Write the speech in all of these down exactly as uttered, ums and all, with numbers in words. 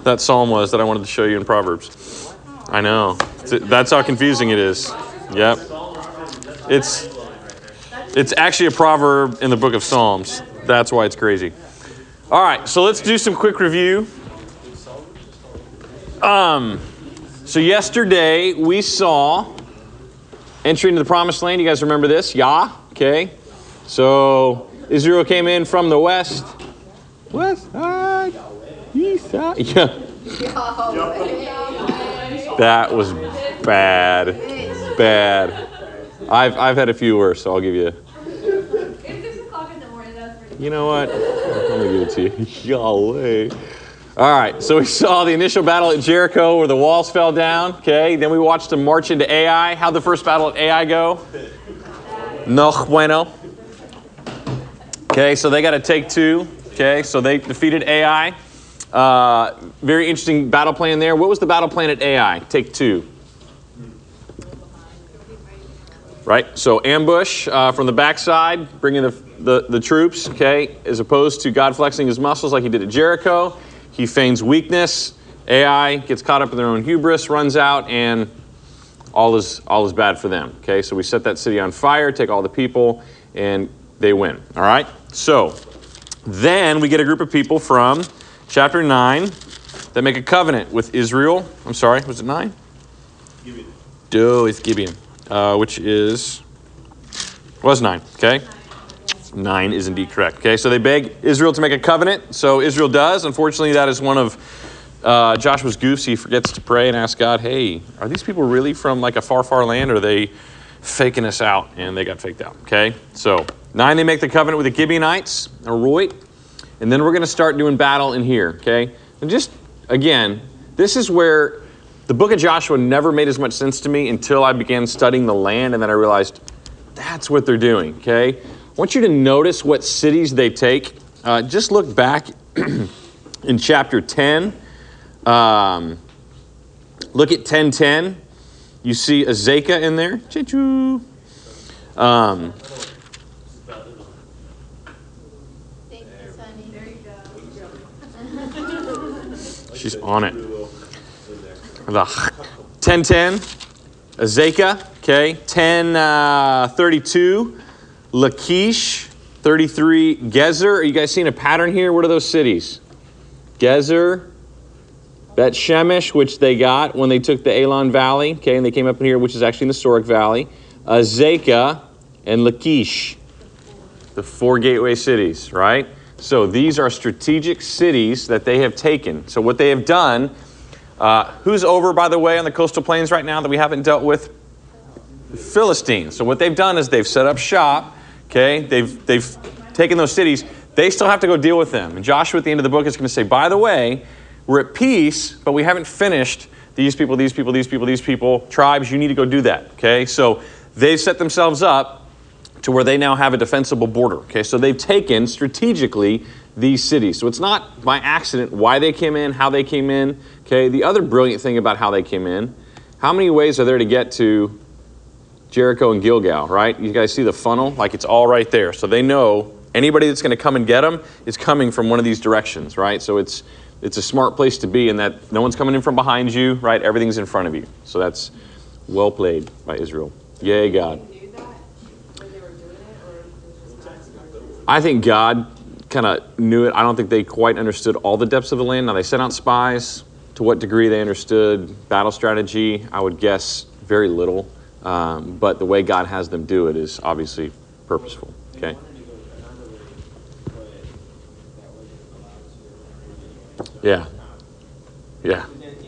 that psalm was that I wanted to show you in Proverbs. I know. That's how confusing it is. Yep. It's it's actually a proverb in the book of Psalms. That's why it's crazy. All right, so let's do some quick review. Um, so yesterday we saw entry into the promised land. You guys remember this? Yah. Okay. So Israel came in from the west. West side. East side. Yeah. That was bad. Bad. I've I've had a few worse, so I'll give you. You know what? I'm gonna give it to you. Yahweh. All right, so we saw the initial battle at Jericho where the walls fell down. Okay, then we watched them march into Ai. How'd the first battle at Ai go? No bueno. Okay, so they got to take two. Okay, so they defeated Ai. Uh, very interesting battle plan there. What was the battle plan at Ai? Take two. Right, so ambush uh, from the backside, bringing the, the, the troops, okay, as opposed to God flexing his muscles like he did at Jericho. He feigns weakness. Ai gets caught up in their own hubris, runs out, and all is all is bad for them. Okay, so we set that city on fire, take all the people, and they win. All right, so then we get a group of people from chapter nine that make a covenant with Israel. I'm sorry, was it nine? Gibeon. Oh, it's Gibeon. Uh, which is, was nine, okay? Nine is indeed correct, okay? So they beg Israel to make a covenant, so Israel does. Unfortunately, that is one of uh, Joshua's goofs. He forgets to pray and ask God, hey, are these people really from like a far, far land, or are they faking us out? And they got faked out, okay? So nine, they make the covenant with the Gibeonites, all right? And then we're going to start doing battle in here, okay? And just, again, this is where the book of Joshua never made as much sense to me until I began studying the land, and then I realized that's what they're doing, okay? I want you to notice what cities they take. Uh, just look back in chapter ten. Um, look at ten ten. You see Azekah in there. Choo-choo. Um, Thank you, Sonny. There you go. She's on it. The ten ten, Azekah, okay, ten thirty-two, Lachish, thirty-three, Gezer. Are you guys seeing a pattern here? What are those cities? Gezer, Bet Shemesh, which they got when they took the Elon Valley, okay, and they came up in here, which is actually in the Sorek Valley, Azekah, and Lachish, the four gateway cities, right? So these are strategic cities that they have taken. So what they have done. Uh, who's over, by the way, on the coastal plains right now that we haven't dealt with? The Philistines. So what they've done is they've set up shop, okay? They've, they've taken those cities. They still have to go deal with them. And Joshua at the end of the book is going to say, by the way, we're at peace, but we haven't finished these people, these people, these people, these people, tribes. You need to go do that, okay? So they've set themselves up to where they now have a defensible border, okay? So they've taken strategically these cities. So it's not by accident why they came in, how they came in. Okay, the other brilliant thing about how they came in, how many ways are there to get to Jericho and Gilgal, right? You guys see the funnel? Like it's all right there. So they know anybody that's going to come and get them is coming from one of these directions, right? So it's it's a smart place to be in that no one's coming in from behind you, right? Everything's in front of you. So that's well played by Israel. Yay, God. I think God kind of knew it. I don't think they quite understood all the depths of the land. Now, they sent out spies. To what degree they understood battle strategy, I would guess very little. Um, but the way God has them do it is obviously purposeful. Okay. Yeah. Yeah.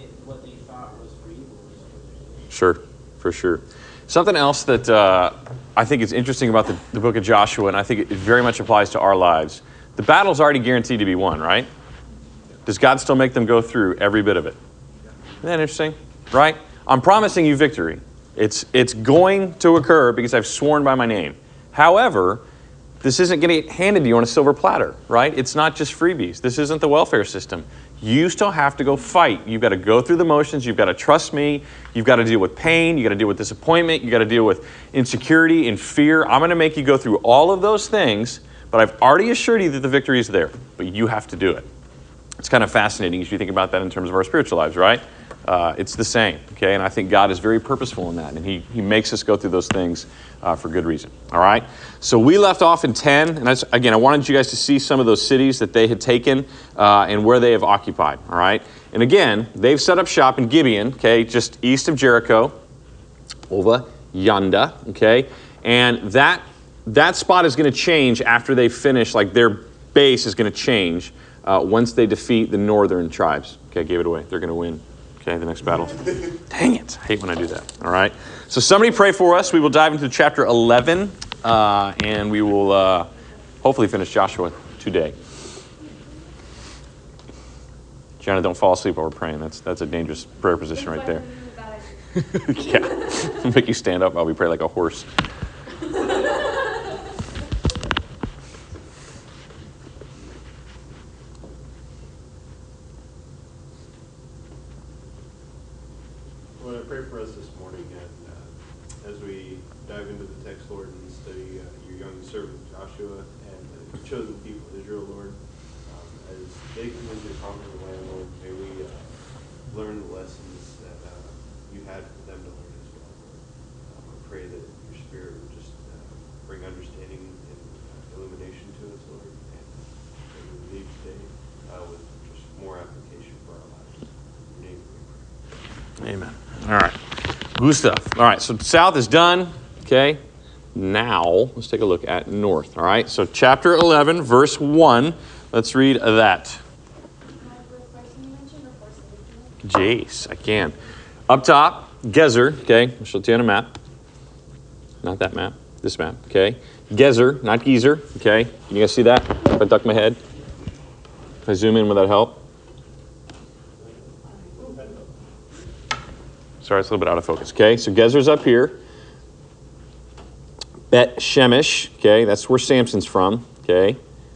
Sure. For sure. Something else that uh, I think is interesting about the, the book of Joshua, and I think it very much applies to our lives. The battle's already guaranteed to be won, right? Does God still make them go through every bit of it? Isn't that interesting? Right? I'm promising you victory. It's, it's going to occur because I've sworn by my name. However, this isn't going to get handed to you on a silver platter, right? It's not just freebies. This isn't the welfare system. You still have to go fight. You've got to go through the motions. You've got to trust me. You've got to deal with pain. You've got to deal with disappointment. You've got to deal with insecurity and fear. I'm going to make you go through all of those things, but I've already assured you that the victory is there, but you have to do it. It's kind of fascinating if you think about that in terms of our spiritual lives, right? Uh, it's the same, okay? And I think God is very purposeful in that, and he, he makes us go through those things uh, for good reason, all right? So we left off in ten, and that's, again, I wanted you guys to see some of those cities that they had taken uh, and where they have occupied, all right? And again, they've set up shop in Gibeon, okay, just east of Jericho, over yonder, okay? And that, that spot is going to change after they finish, like their base is going to change uh, once they defeat the northern tribes. Okay, I gave it away. They're going to win. Okay, the next battle. Dang it. I hate when I do that. All right. So somebody pray for us. We will dive into chapter eleven, uh, and we will uh, hopefully finish Joshua today. Gianna, don't fall asleep while we're praying. That's that's a dangerous prayer position right there. Yeah. Make you stand up while we pray like a horse. Lord, I pray for us this morning, and uh, as we dive into the text, Lord, and study uh, your young servant Joshua and the chosen people of Israel, Lord, um, as they come into the conquer the land, Lord, may we uh, learn the lessons that uh, you had for them to learn as well, Lord. Um, I pray that your Spirit would just uh, bring understanding and uh, illumination to us, Lord, and that we would leave today uh, with just more application for our lives. In your name we pray. Amen. All right. Good stuff. All right. So south is done. Okay. Now let's take a look at north. All right. So chapter eleven, verse one. Let's read that. Jace, I can. Up top, Gezer. Okay. I'll show it to you on a map. Not that map. This map. Okay. Gezer, not Geezer. Okay. Can you guys see that? If I duck my head. If I zoom in, would that help? Sorry, it's a little bit out of focus. Okay, so Gezer's up here. Bet Shemesh, okay, that's where Samson's from. Okay.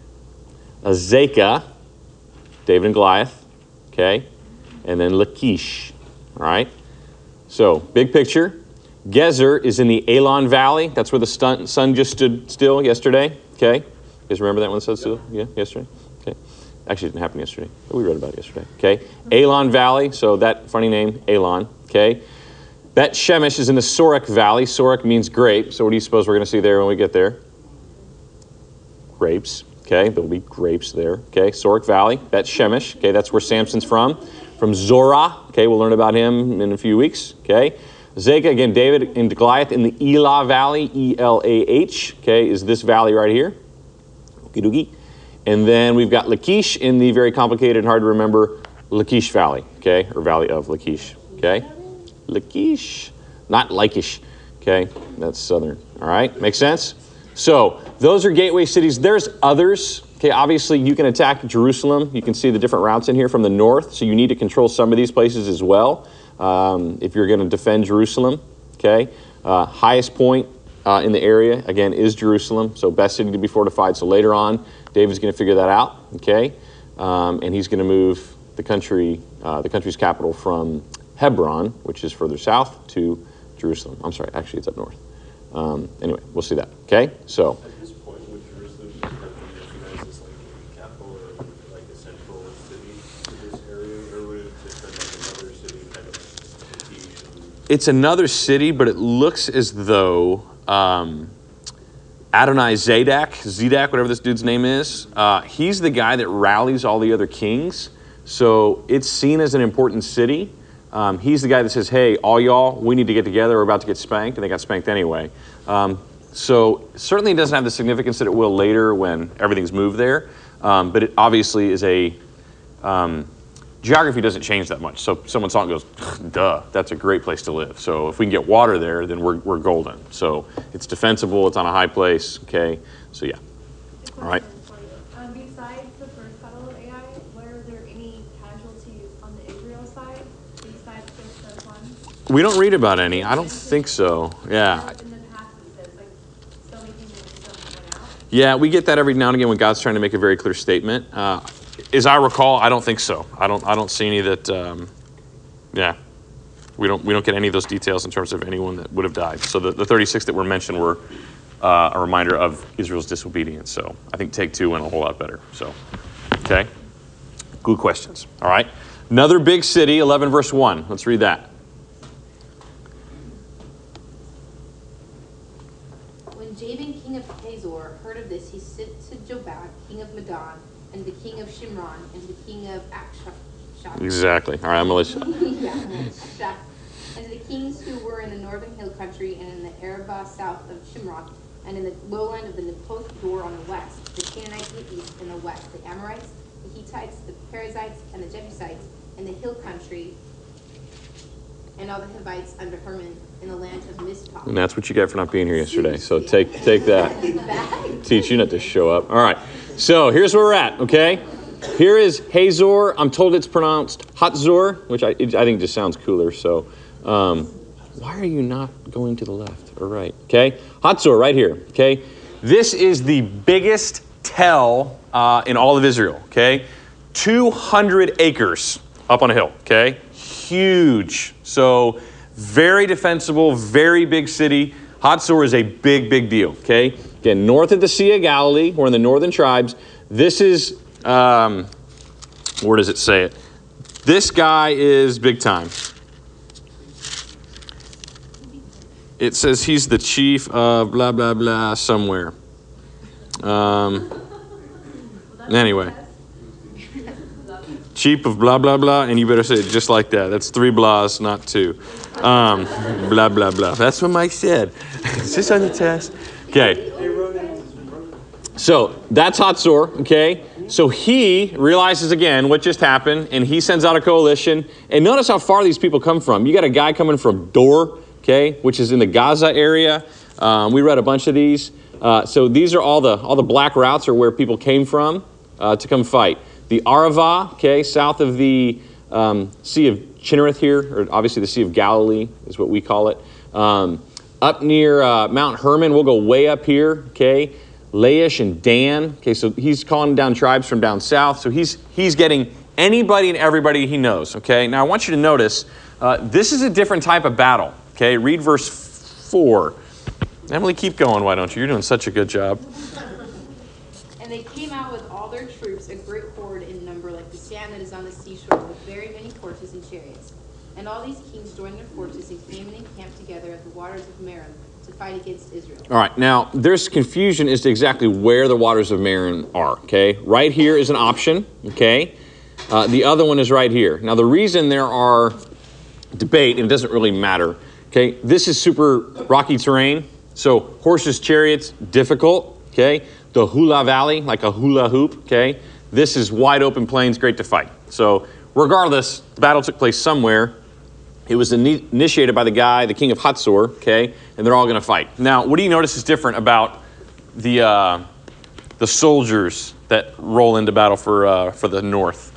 Azekah, David and Goliath. Okay. And then Lachish. All right. So, big picture. Gezer is in the Elon Valley. That's where the sun, sun just stood still yesterday. Okay. You guys remember that one stood still? Yeah, yesterday? Okay. Actually, it didn't happen yesterday, but we read about it yesterday. Okay. Elon Valley, so that funny name, Elon. Okay. Bet Shemesh is in the Sorek Valley. Sorek means grape. So what do you suppose we're going to see there when we get there? Grapes. Okay. There'll be grapes there. Okay. Sorek Valley. Bet Shemesh. Okay. That's where Samson's from. From Zorah. Okay. We'll learn about him in a few weeks. Okay. Azekah, again, David and Goliath in the Elah Valley. E L A H. Okay. Is this valley right here. Okie dokie. And then we've got Lachish in the very complicated and hard to remember Lachish Valley. Okay. Or Valley of Lachish. Okay. Lachish, not Lachish, okay? That's southern, all right? Makes sense? So those are gateway cities. There's others, okay? Obviously, you can attack Jerusalem. You can see the different routes in here from the north, so you need to control some of these places as well um, if you're going to defend Jerusalem, okay? Uh, highest point uh, in the area, again, is Jerusalem, so best city to be fortified. So later on, David's going to figure that out, okay? Um, and he's going to move the country, uh, the country's capital from Hebron, which is further south, to Jerusalem. I'm sorry, actually it's up north. Um, anyway, we'll see that. Okay, so. At this point, would Jerusalem just have been recognized as like a capital or like a central city to this area, or would it just been like another city kind of like It's another city, but it looks as though um, Adonai Zadok, Zedek, whatever this dude's name is, uh, he's the guy that rallies all the other kings. So it's seen as an important city. Um, he's the guy that says, hey, all y'all, we need to get together. We're about to get spanked. And they got spanked anyway. Um, so certainly it doesn't have the significance that it will later when everything's moved there. Um, but it obviously is a, um, geography doesn't change that much. So someone saw it and goes, duh, that's a great place to live. So if we can get water there, then we're, we're golden. So it's defensible. It's on a high place. Okay. So yeah. All right. Um, besides the first battle of Ai, were there any casualties on the Israel side? Besides just those ones? We don't read about any. I don't think so. Yeah. In the past it says, like, so many things went out. Yeah, we get that every now and again when God's trying to make a very clear statement. Uh, as I recall, I don't think so. I don't. I don't see any that. Um, yeah, we don't. We don't get any of those details in terms of anyone that would have died. So the, the thirty-six that were mentioned were uh, a reminder of Israel's disobedience. So I think take two went a whole lot better. So, okay. Good questions. All right. Another big city, eleven verse one. Let's read that. When Jabin, king of Hazor, heard of this, he sent to Jobab, king of Madon, and the king of Shimron, and the king of Akshap. Exactly. All right, I'm going to yeah, Akshap. And to the kings who were in the northern hill country, and in the Arabah south of Shimron, and in the lowland of the Nepoth Dor on the west, the Canaanites in the east and the west, the Amorites, the Hittites, the Perizzites, and the Jebusites, in the hill country, and all the Hivites under Hermon in the land of Mizpah. And that's what you get for not being here yesterday. So take take that. Teach you not to show up. All right. So here's where we're at, okay? Here is Hazor. I'm told it's pronounced Hatzor, which I, I think just sounds cooler. So um, why are you not going to the left or right? Okay? Hatzor right here, okay? This is the biggest tell uh, in all of Israel, okay? two hundred acres up on a hill, okay? Huge. So very defensible, very big city. Hatzor is a big, big deal, okay? Again, north of the Sea of Galilee, we're in the northern tribes. This is, um, where does it say it? This guy is big time. It says he's the chief of blah, blah, blah, somewhere. Um, anyway. Chief of blah, blah, blah, and you better say it just like that. That's three blahs, not two. Um, blah, blah, blah. That's what Mike said. Is this on the test? Okay. So that's Hatzor, okay? So he realizes again what just happened, and he sends out a coalition. And notice how far these people come from. You got a guy coming from Dor, okay, which is in the Gaza area. Um, we read a bunch of these. Uh, so these are all the all the black routes are where people came from uh, to come fight. The Arava, okay, south of the um, Sea of Chinnereth here, or obviously the Sea of Galilee is what we call it. Um, up near uh, Mount Hermon, we'll go way up here, okay. Laish and Dan, okay, so he's calling down tribes from down south. So he's he's getting anybody and everybody he knows, okay. Now I want you to notice, uh, this is a different type of battle, okay. Read verse four. Emily, keep going, why don't you? You're doing such a good job. And they came out with all their troops, a great horde in number, like the sand that is on the seashore, with very many horses and chariots. And all these kings joined their forces and came and encamped together at the waters of Merom to fight against Israel. All right, now there's confusion as to exactly where the waters of Merom are, okay? Right here is an option, okay? Uh, the other one is right here. Now the reason there are debate, and it doesn't really matter, okay? This is super rocky terrain, so horses, chariots, difficult, okay? The Hula Valley, like a hula hoop, okay? This is wide open plains, great to fight. So regardless, the battle took place somewhere. It was ini- initiated by the guy, the king of Hatzor, okay? And they're all going to fight. Now, what do you notice is different about the uh, the soldiers that roll into battle for uh, for the north?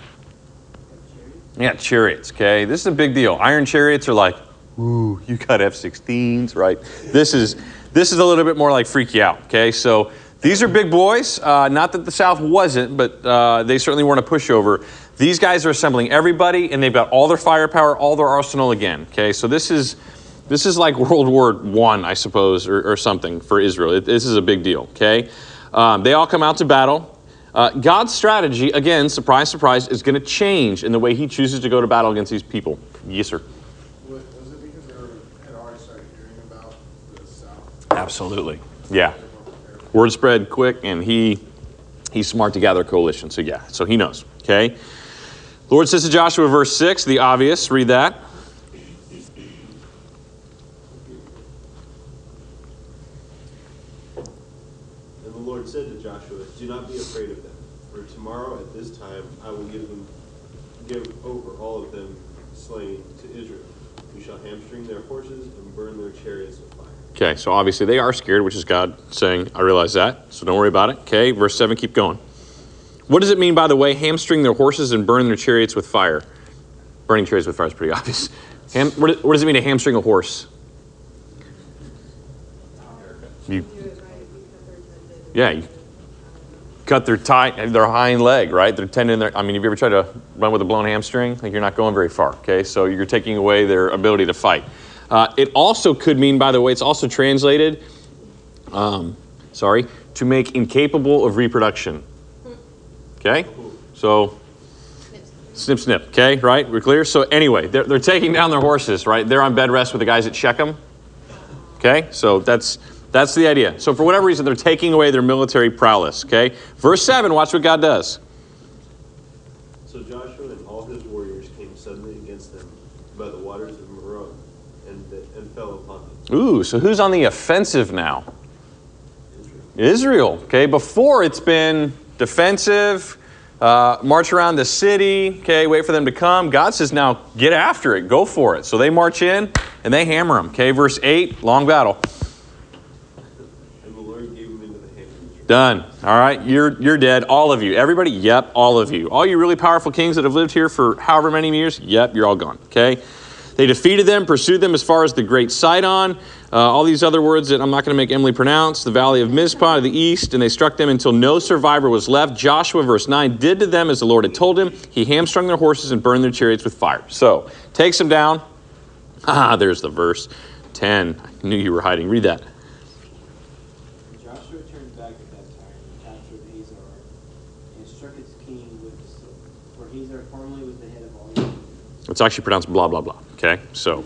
Yeah, chariots, okay? This is a big deal. Iron chariots are like, ooh, you got F sixteens, right? This is this is a little bit more like freak you out, okay? So these are big boys. Uh, not that the South wasn't, but uh, they certainly weren't a pushover. These guys are assembling everybody, and they've got all their firepower, all their arsenal again. Okay, so this is this is like World War One, I, I suppose, or, or something for Israel. It, this is a big deal. Okay, um, they all come out to battle. Uh, God's strategy, again, surprise, surprise, is going to change in the way He chooses to go to battle against these people. Yes, sir. Was it because they were, had already started hearing about the South? Absolutely. Yeah. Word spread quick, and he he's smart to gather a coalition. So yeah, so he knows. Okay. Lord says to Joshua, verse six, the obvious. Read that. And the Lord said to Joshua, do not be afraid of them, for tomorrow at this time I will give them, give over all of them slain to Israel. You shall hamstring their horses and burn their chariots with fire. Okay, so obviously they are scared, which is God saying, I realize that, so don't worry about it. Okay, verse seven, keep going. What does it mean, by the way, hamstring their horses and burn their chariots with fire? Burning chariots with fire is pretty obvious. Ham, what, what does it mean to hamstring a horse? You, yeah, you cut their tie, their hind leg, right? Their tendon. Their, I mean, have you ever tried to run with a blown hamstring? Like, you're not going very far. Okay, so you're taking away their ability to fight. Uh, it also could mean, by the way, it's also translated, um, sorry, to make incapable of reproduction. Okay, so Snip, snip, okay, right? We're clear? So anyway, they're, they're taking down their horses, right? They're on bed rest with the guys at Shechem. Okay, so that's that's the idea. So for whatever reason, they're taking away their military prowess, okay? Verse seven, watch what God does. So Joshua and all his warriors came suddenly against them by the waters of Merom and, and fell upon them. Ooh, so who's on the offensive now? Israel. Israel, okay? Before it's been defensive, uh, march around the city, okay, wait for them to come. God says now, get after it, go for it. So they march in and they hammer them, okay? Verse eight, long battle. And the Lord gave them into the hand of Israel. Done. All right, you're you're dead. All of you. Everybody, yep, all of you. All you really powerful kings that have lived here for however many years, yep, you're all gone, okay? They defeated them, pursued them as far as the great Sidon, uh, all these other words that I'm not going to make Emily pronounce, the valley of Mizpah to the east, and they struck them until no survivor was left. Joshua, verse nine, did to them as the Lord had told him. He hamstrung their horses and burned their chariots with fire. So, takes them down. Ah, there's the verse. ten. I knew you were hiding. Read that. Joshua turned back at that time and captured Hazor and struck its king with the sword. For Hazor formerly was the head of all Israel. It's actually pronounced blah, blah, blah. Okay, so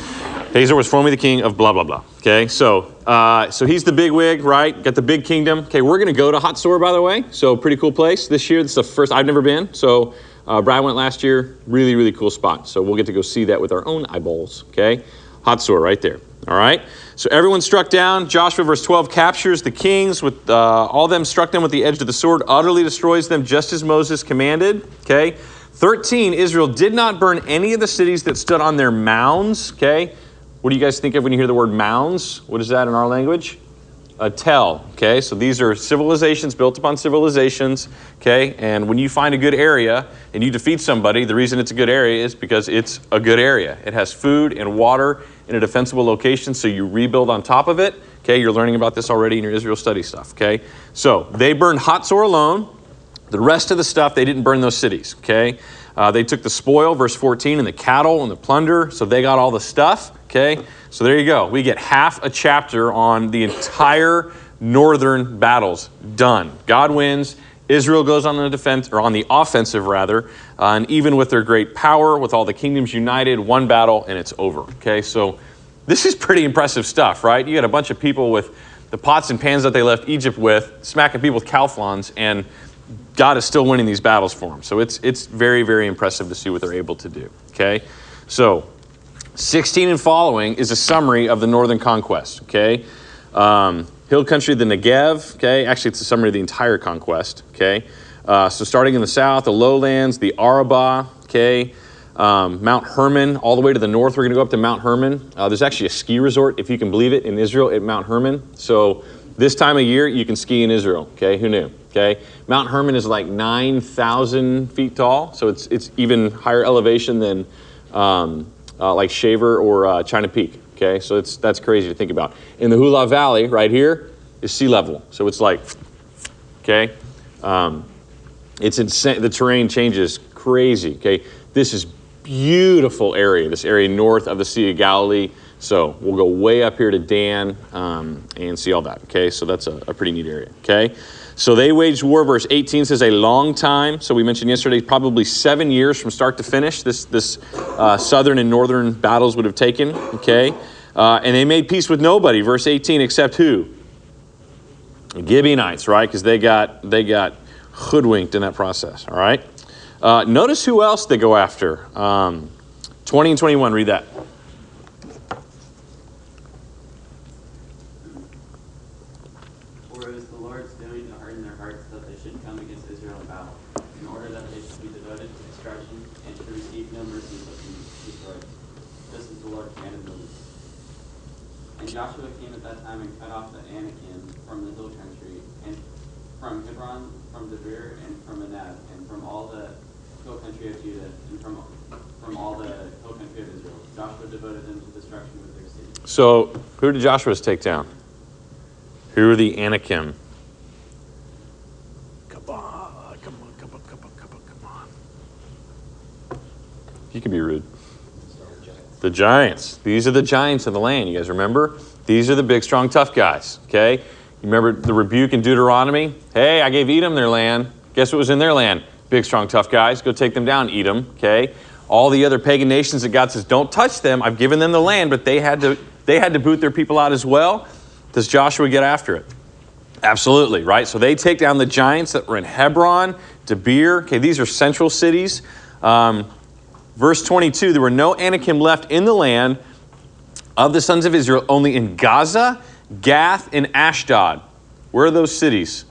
Hazor was formerly the king of blah, blah, blah. Okay, so uh, so he's the big wig, right? Got the big kingdom. Okay, we're going to go to Hatzor, by the way. So pretty cool place this year. This is the first, I've never been. So uh, Brad went last year. Really, really cool spot. So we'll get to go see that with our own eyeballs. Okay, Hatzor right there. All right, so everyone struck down. Joshua, verse twelve, captures the kings with uh, all them struck them with the edge of the sword, utterly destroys them just as Moses commanded. Okay. thirteen, Israel did not burn any of the cities that stood on their mounds, okay? What do you guys think of when you hear the word mounds? What is that in our language? A tell, okay? So these are civilizations built upon civilizations, okay? And when you find a good area and you defeat somebody, the reason it's a good area is because it's a good area. It has food and water in a defensible location, so you rebuild on top of it, okay? You're learning about this already in your Israel study stuff, okay? So they burned Hatzor alone. The rest of the stuff, they didn't burn those cities, okay? Uh, they took the spoil, verse fourteen, and the cattle and the plunder, so they got all the stuff, okay? So there you go. We get half a chapter on the entire northern battles done. God wins. Israel goes on the defense, or on the offensive, rather, uh, and even with their great power, with all the kingdoms united, one battle, and it's over, okay? So this is pretty impressive stuff, right? You got a bunch of people with the pots and pans that they left Egypt with, smacking people with calphlons, and God is still winning these battles for them. So it's it's very, very impressive to see what they're able to do, okay? So sixteen and following is a summary of the northern conquest, okay? Um, hill country, the Negev, okay? Actually, it's a summary of the entire conquest, okay? Uh, so starting in the south, the lowlands, the Arabah, okay? Um, Mount Hermon, all the way to the north. We're going to go up to Mount Hermon. Uh, there's actually a ski resort, if you can believe it, in Israel at Mount Hermon. So this time of year, you can ski in Israel, okay? Who knew? Okay, Mount Hermon is like nine thousand feet tall, so it's it's even higher elevation than um, uh, like Shaver or uh, China Peak. Okay, so it's that's crazy to think about. In the Hula Valley, right here, is sea level, so it's like, okay, um, it's insane. The terrain changes crazy. Okay, this is beautiful area. This area north of the Sea of Galilee. So we'll go way up here to Dan um, and see all that. Okay, so that's a, a pretty neat area. Okay. So they waged war, verse eighteen says, a long time. So we mentioned yesterday, probably seven years from start to finish, this this uh, southern and northern battles would have taken, okay? Uh, and they made peace with nobody, verse eighteen, except who? The Gibeonites, right? Because they got, they got hoodwinked in that process, all right? Uh, notice who else they go after. Um, twenty and twenty-one, read that. Joshua came at that time and cut off the Anakim from the hill country, and from Hebron, from Debir, and from Anab, and from all the hill country of Judah, and from from all the hill country of Israel. Joshua devoted them to destruction with their cities. So, who did Joshua take down? Who are the Anakim? Come on, come on, come on, come on, come on, come on. You can be rude. The giants. These are the giants of the land. You guys remember? These are the big, strong, tough guys. Okay? You remember the rebuke in Deuteronomy? Hey, I gave Edom their land. Guess what was in their land? Big, strong, tough guys. Go take them down, Edom, okay? All the other pagan nations that God says, don't touch them. I've given them the land, but they had to, they had to boot their people out as well. Does Joshua get after it? Absolutely, right? So they take down the giants that were in Hebron, Debir. Okay, these are central cities. Um, verse twenty-two, there were no Anakim left in the land of the sons of Israel, only in Gaza, Gath, and Ashdod. Where are those cities?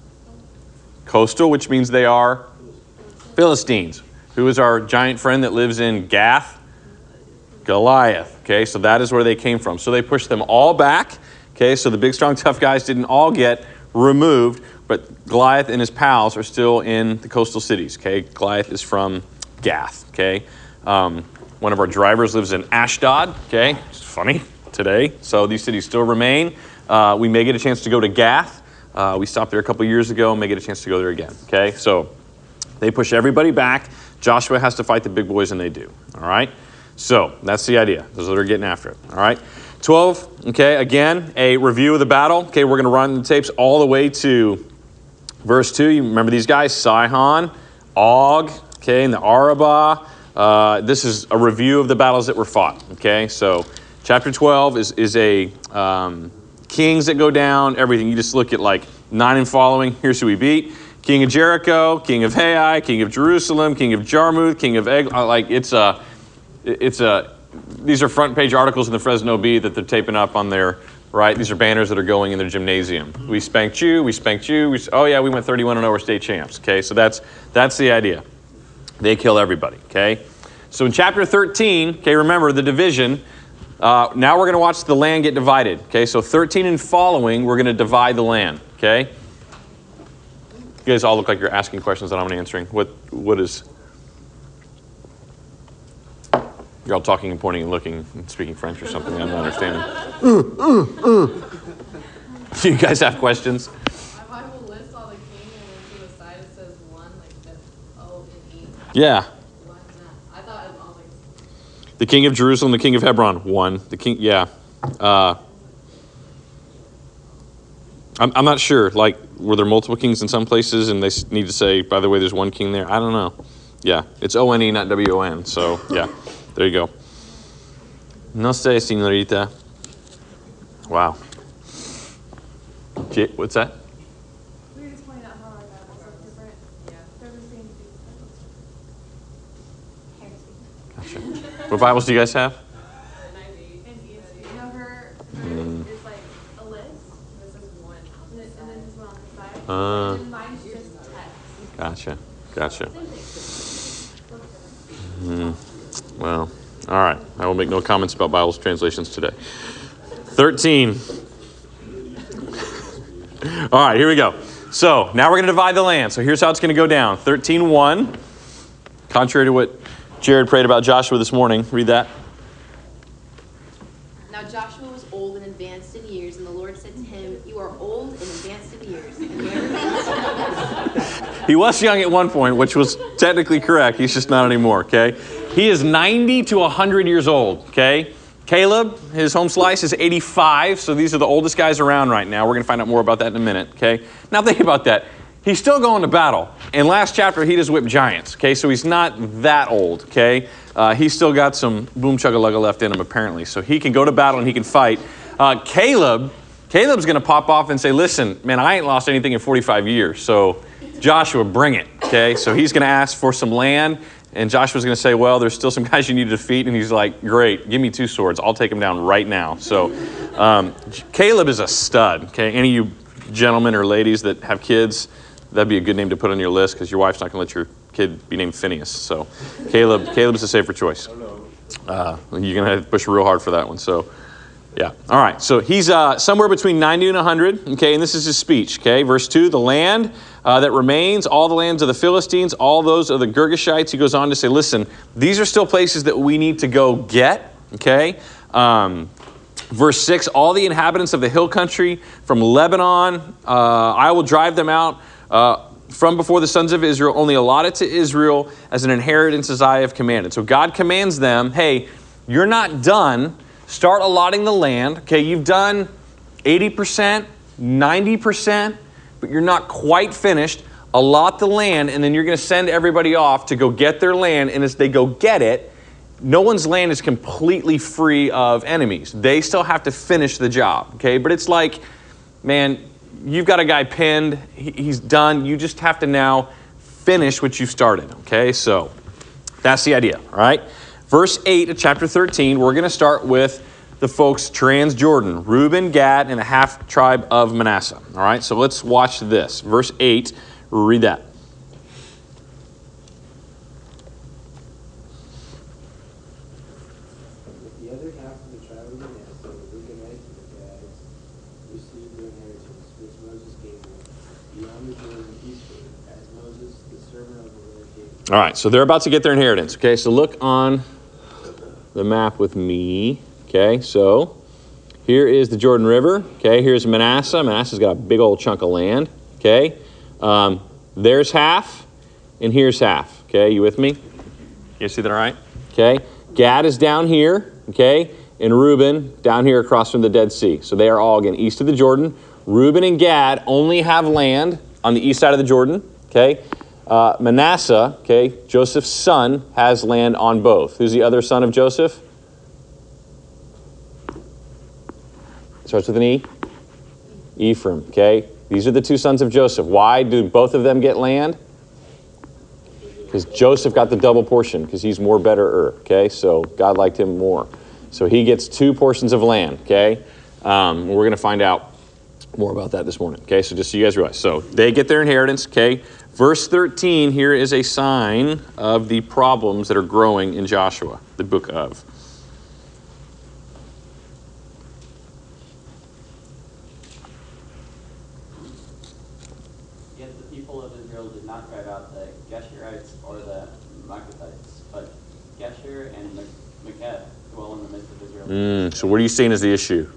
Coastal, which means they are Philistines. Who is our giant friend that lives in Gath? Goliath. Okay, so that is where they came from. So they pushed them all back. Okay, so the big, strong, tough guys didn't all get removed, but Goliath and his pals are still in the coastal cities. Okay, Goliath is from Gath. Okay, um, one of our drivers lives in Ashdod. Okay, it's funny today. So these cities still remain. Uh, we may get a chance to go to Gath. Uh, we stopped there a couple years ago and may get a chance to go there again. Okay, so they push everybody back. Joshua has to fight the big boys, and they do. All right, so that's the idea. Those that are getting after it. All right, twelve. Okay, again, a review of the battle. Okay, we're going to run the tapes all the way to verse two. You remember these guys: Sihon, Og. Okay, and the Arabah. Uh, this is a review of the battles that were fought. Okay, so chapter twelve is is a um, kings that go down, everything. You just look at like nine and following. Here's who we beat. King of Jericho, king of Hai, king of Jerusalem, king of Jarmuth, king of Egg. Like it's a, it's a, these are front page articles in the Fresno Bee that they're taping up on their, right? These are banners that are going in their gymnasium. We spanked you, we spanked you. We, oh yeah, we went thirty-one and oh, we're state champs. Okay, so that's, that's the idea. They kill everybody, okay? So in chapter thirteen, okay, remember the division. Uh, now we're going to watch the land get divided. Okay, so thirteen and following, we're going to divide the land. Okay, you guys all look like you're asking questions that I'm answering. What what is? You're all talking and pointing and looking and speaking French or something. I'm not understanding. uh, uh, uh. Do you guys have questions? My Bible lists all the king, and then to the side it says one, like the O and E. Yeah. I thought it was all like. The king of Jerusalem, the king of Hebron, one. The king, yeah. Uh, I'm, I'm not sure. Like, were there multiple kings in some places, and they need to say, by the way, there's one king there? I don't know. Yeah, it's O N E, not W O N. So, yeah, there you go. No sé, señorita. Wow. J- what's that? We were just pointing out how our Bibles look different. Yeah. They're the same thing. Gotcha. What Bibles do you guys have? And E S V. You know, her, her Mm. is like a list. This is one. And then, and then this one on the side. Uh. and then mine's just text. Gotcha. Gotcha. Same thing. Looks Hmm. different. Well, all right. I will make no comments about Bible translations today. thirteen. All right, here we go. So now we're going to divide the land. So here's how it's going to go down. thirteen one. Contrary to what Jared prayed about Joshua this morning. Read that. Now Joshua was old and advanced in years, and the Lord said to him, "You are old and advanced in years, and where He was young at one point, which was technically correct. He's just not anymore, okay? He is ninety to one hundred years old, okay? Caleb, his home slice is eighty-five, so these are the oldest guys around right now. We're going to find out more about that in a minute, okay? Now think about that. He's still going to battle. In last chapter, he just whipped giants, okay? So he's not that old, okay? Uh, he's still got some boom chugga-lugga left in him, apparently. So he can go to battle and he can fight. Uh, Caleb, Caleb's going to pop off and say, listen, man, I ain't lost anything in forty-five years, so Joshua, bring it, okay? So he's going to ask for some land, and Joshua's going to say, well, there's still some guys you need to defeat, and he's like, great, give me two swords. I'll take them down right now. So um, Caleb is a stud, okay? Any of you gentlemen or ladies that have kids, that'd be a good name to put on your list because your wife's not going to let your kid be named Phineas. So Caleb, Caleb's a safer choice. Uh, you're going to have to push real hard for that one. So, yeah. All right. So he's uh, somewhere between ninety and one hundred. Okay. And this is his speech. Okay. Verse two, the land uh, that remains, all the lands of the Philistines, all those of the Girgashites. He goes on to say, listen, these are still places that we need to go get. Okay. Um, verse six, all the inhabitants of the hill country from Lebanon, uh, I will drive them out uh, from before the sons of Israel, only allotted to Israel as an inheritance as I have commanded. So God commands them, hey, you're not done. Start allotting the land. Okay, you've done eighty percent, ninety percent, but you're not quite finished. allot the land, and then you're going to send everybody off to go get their land. And as they go get it, no one's land is completely free of enemies. They still have to finish the job, okay? But it's like, man, you've got a guy pinned. He's done. You just have to now finish what you've started, okay? So that's the idea, all right? Verse eight of chapter thirteen, we're going to start with the folks Transjordan, Reuben, Gad, and the half tribe of Manasseh, all right? So let's watch this. Verse eight, read that. With the other half of the tribe of Manasseh, the Reubenites and the Gadites received their inheritance, which Moses gave them, beyond the Jordan eastward, as Moses, the servant of the Lord, gave them. All right, so they're about to get their inheritance, okay? So look on the map with me, okay? So here is the Jordan River, okay? Here's Manasseh. Manasseh's got a big old chunk of land, okay? Um, there's half, and here's half, okay? You with me? You see that all right? Okay? Gad is down here, okay? And Reuben down here across from the Dead Sea. So they are all, again, east of the Jordan. Reuben and Gad only have land on the east side of the Jordan, okay? Uh, Manasseh, okay, Joseph's son, has land on both. Who's the other son of Joseph? Starts with an E. Ephraim, okay? These are the two sons of Joseph. Why do both of them get land? Because Joseph got the double portion, because he's more better, okay? So God liked him more. So he gets two portions of land, okay? Um, we're going to find out more about that this morning, okay? So just so you guys realize. So they get their inheritance, okay? Verse thirteen here is a sign of the problems that are growing in Joshua, the book of. Yet the people of Israel did not drive out the Geshurites or the Maccathites, but Geshur and Maked dwell in the midst of Israel. Mm, so what are you seeing as the issue?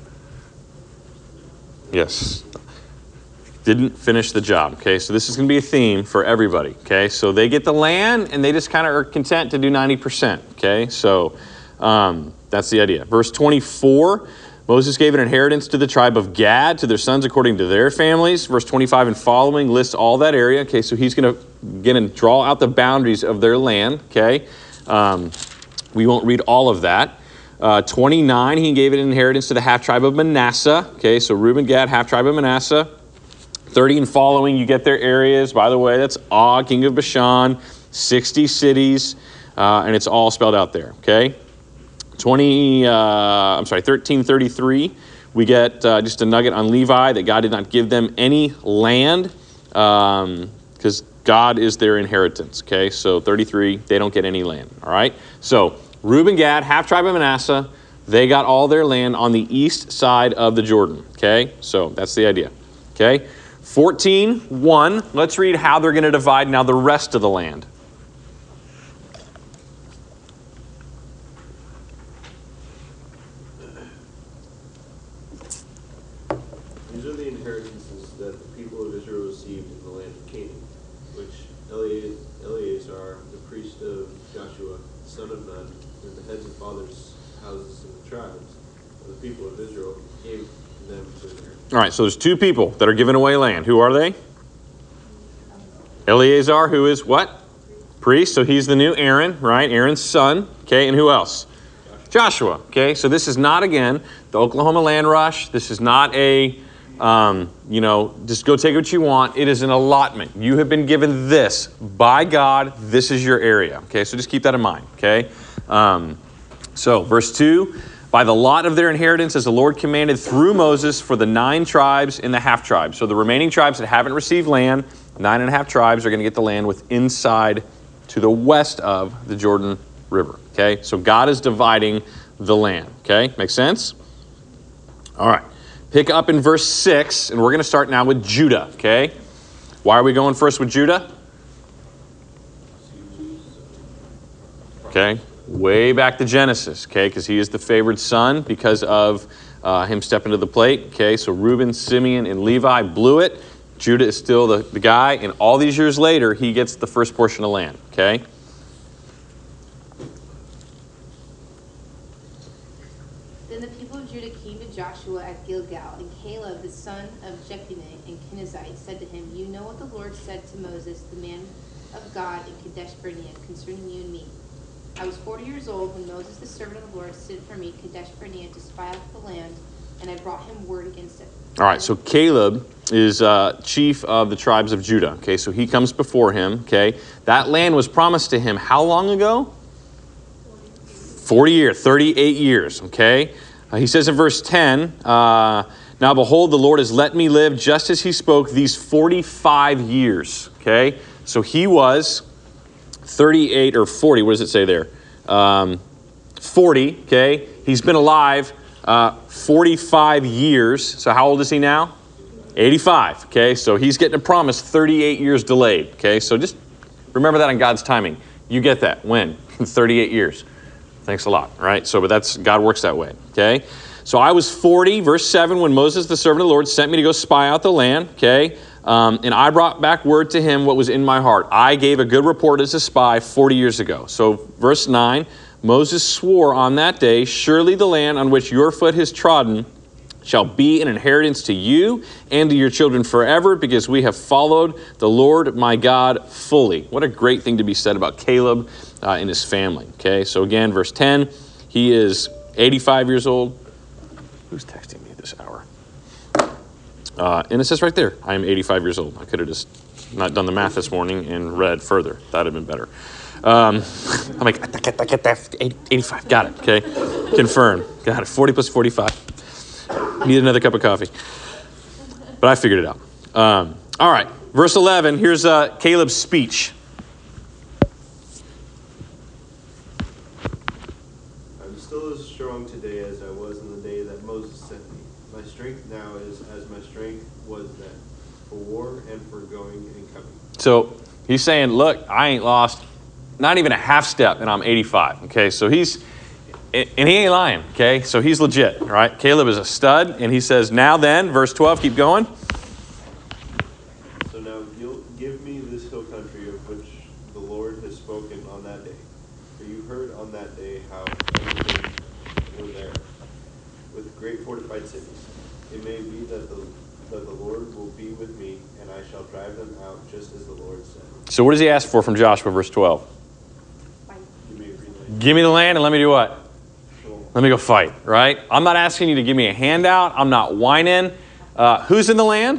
Yes. Didn't finish the job, okay? So this is going to be a theme for everybody, okay? So they get the land, and they just kind of are content to do ninety percent, okay? So um, that's the idea. Verse twenty-four, Moses gave an inheritance to the tribe of Gad, to their sons according to their families. Verse twenty-five and following lists all that area, okay? So he's going to going to draw out the boundaries of their land, okay? Um, we won't read all of that. Uh, twenty-nine, he gave an inheritance to the half tribe of Manasseh, okay? So Reuben, Gad, half tribe of Manasseh. thirty and following, you get their areas. By the way, that's Og, king of Bashan, sixty cities, uh, and it's all spelled out there, okay? twenty, uh, I'm sorry, thirteen thirty-three, we get uh, just a nugget on Levi that God did not give them any land because um, God is their inheritance, okay? So thirty-three, they don't get any land, all right? So Reuben, Gad, half tribe of Manasseh, they got all their land on the east side of the Jordan, okay? So that's the idea, okay? fourteen one, let's read how they're going to divide now the rest of the land. These are the inheritances that the people of Israel received in the land of Canaan, which Elea- Eleazar, the priest of Joshua, son of Nun, and the heads of fathers' houses in the tribes of the people of Israel gave them to inherit. All right, so there's two people that are giving away land. Who are they? Eleazar, who is what? Priest. So he's the new Aaron, right? Aaron's son. Okay, and who else? Joshua. Okay, so this is not, again, the Oklahoma land rush. This is not a, um, you know, just go take what you want. It is an allotment. You have been given this by God. This is your area. Okay, so just keep that in mind. Okay, um, so verse two. By the lot of their inheritance, as the Lord commanded through Moses for the nine tribes and the half tribes. So the remaining tribes that haven't received land, nine and a half tribes are going to get the land with inside to the west of the Jordan River. Okay, so God is dividing the land. Okay, makes sense? All right, pick up in verse six, and we're going to start now with Judah. Okay, why are we going first with Judah? Okay. Way back to Genesis, okay, because he is the favored son because of uh, him stepping to the plate, okay, so Reuben, Simeon, and Levi blew it. Judah is still the, the guy, and all these years later, he gets the first portion of land, okay? Then the people of Judah came to Joshua at Gilgal, and Caleb, the son of Jephunneh and Kenizzite, said to him, You know what the Lord said to Moses, the man of God, in Kadesh Barnea, concerning you and me. I was forty years old when Moses, the servant of the Lord, sent for me Kadesh Barnea to spy out the land, and I brought him word against it. All right, so Caleb is uh, chief of the tribes of Judah. Okay, so he comes before him. Okay, that land was promised to him how long ago? forty years, thirty-eight years. Okay, uh, he says in verse ten, uh, Now behold, the Lord has let me live just as he spoke these forty-five years. Okay, so he was thirty-eight or forty. What does it say there? Um, forty. Okay, he's been alive uh, forty-five years. So how old is he now? eighty-five. Okay, so he's getting a promise thirty-eight years delayed. Okay, so just remember that on God's timing. You get that. When? thirty-eight years. Thanks a lot, right? So, but that's, God works that way, okay? So I was forty, verse seven, when Moses, the servant of the Lord, sent me to go spy out the land, okay? Um, and I brought back word to him what was in my heart. I gave a good report as a spy forty years ago. So verse nine, Moses swore on that day, surely the land on which your foot has trodden shall be an inheritance to you and to your children forever, because we have followed the Lord my God fully. What a great thing to be said about Caleb uh, and his family. Okay, so again, verse ten, he is eighty-five years old. Who's texting me at this hour? Uh, and it says right there, I am eighty-five years old. I could have just not done the math this morning and read further. That would have been better. Um, I'm like, I get, I get that, eighty-five, got it, okay? Confirmed, got it, forty plus forty-five. Need another cup of coffee. But I figured it out. Um, all right, verse eleven, here's uh, Caleb's speech. I'm still as strong today as I was in the day that Moses sent me. My strength now is as my strength was then, for war and for going and coming. So he's saying, look, I ain't lost not even a half step, and I'm eighty-five. Okay, so he's, and he ain't lying, okay? So he's legit, right? Caleb is a stud, and he says, now then, verse twelve, keep going. So now you'll give me this hill country of which the Lord has spoken on that day. For you heard on that day how everything were there, with great fortified cities. It may be that the, that the Lord will be with me, and I shall drive them out just as the Lord said. So what does he ask for from Joshua, verse twelve? Give me a green light. Give me the land and let me do what? Let me go fight, right? I'm not asking you to give me a handout. I'm not whining. Uh, who's in the land?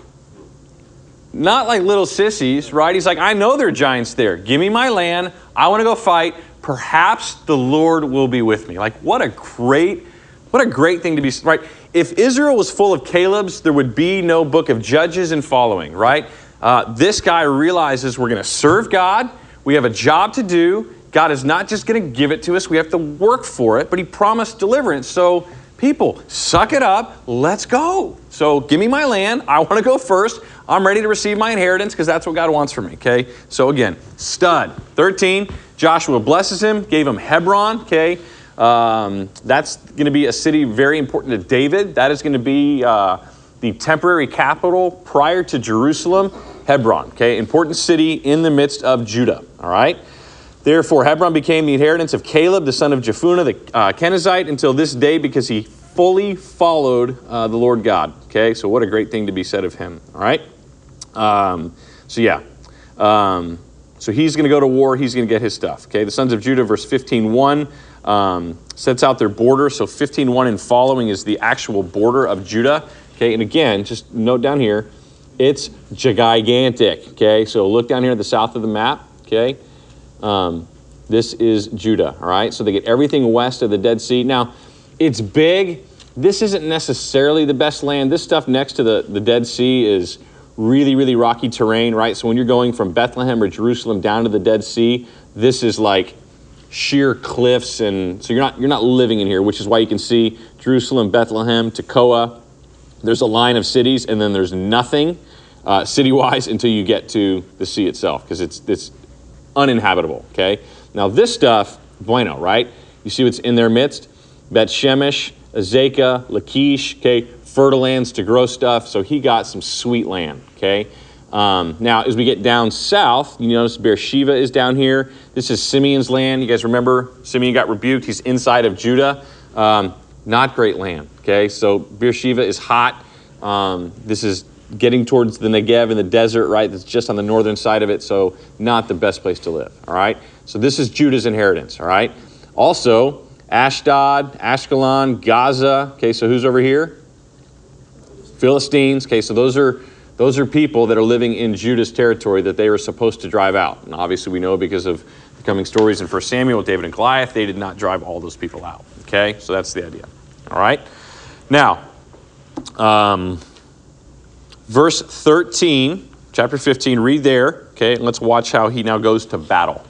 Not like little sissies, right? He's like, I know there are giants there. Give me my land. I want to go fight. Perhaps the Lord will be with me. Like, what a great, what a great thing to be, right? If Israel was full of Calebs, there would be no book of Judges and following, right? Uh, this guy realizes we're going to serve God. We have a job to do. God is not just going to give it to us. We have to work for it, but he promised deliverance. So people, suck it up. Let's go. So give me my land. I want to go first. I'm ready to receive my inheritance because that's what God wants for me, okay? So again, stud. thirteen, Joshua blesses him, gave him Hebron, okay? Um, that's going to be a city very important to David. That is going to be uh, the temporary capital prior to Jerusalem, Hebron, okay? Important city in the midst of Judah, all right? Therefore, Hebron became the inheritance of Caleb, the son of Jephunneh, the uh, Kenizzite, until this day, because he fully followed uh, the Lord God. Okay, so what a great thing to be said of him. All right, um, so yeah, um, so he's going to go to war. He's going to get his stuff. Okay, the sons of Judah, verse fifteen one, um, sets out their border. So fifteen one and following is the actual border of Judah. Okay, and again, just note down here, it's gigantic. Okay, so look down here at the south of the map. Okay. Um, this is Judah, all right? So they get everything west of the Dead Sea. Now, it's big. This isn't necessarily the best land. This stuff next to the, the Dead Sea is really, really rocky terrain, right? So when you're going from Bethlehem or Jerusalem down to the Dead Sea, this is like sheer cliffs. And so you're not, you're not living in here, which is why you can see Jerusalem, Bethlehem, Tekoa. There's a line of cities, and then there's nothing uh, city-wise until you get to the sea itself, because it's it's uninhabitable, okay? Now this stuff, bueno, right? You see what's in their midst? Bet Shemesh, Azekah, Lachish, okay? Fertile lands to grow stuff. So he got some sweet land, okay? Um, now, as we get down south, you notice Beersheba is down here. This is Simeon's land. You guys remember Simeon got rebuked. He's inside of Judah. Um, Not great land, okay? So Beersheba is hot. Um, this is getting towards the Negev in the desert, right? That's just on the northern side of it, so not the best place to live, all right? So this is Judah's inheritance, all right? Also, Ashdod, Ashkelon, Gaza, okay, so who's over here? Philistines, okay, so those are those are people that are living in Judah's territory that they were supposed to drive out. And obviously we know because of the coming stories in First Samuel with David and Goliath, they did not drive all those people out, okay? So that's the idea, all right? Now, um, verse thirteen, chapter fifteen, read there, okay? And let's watch how he now goes to battle.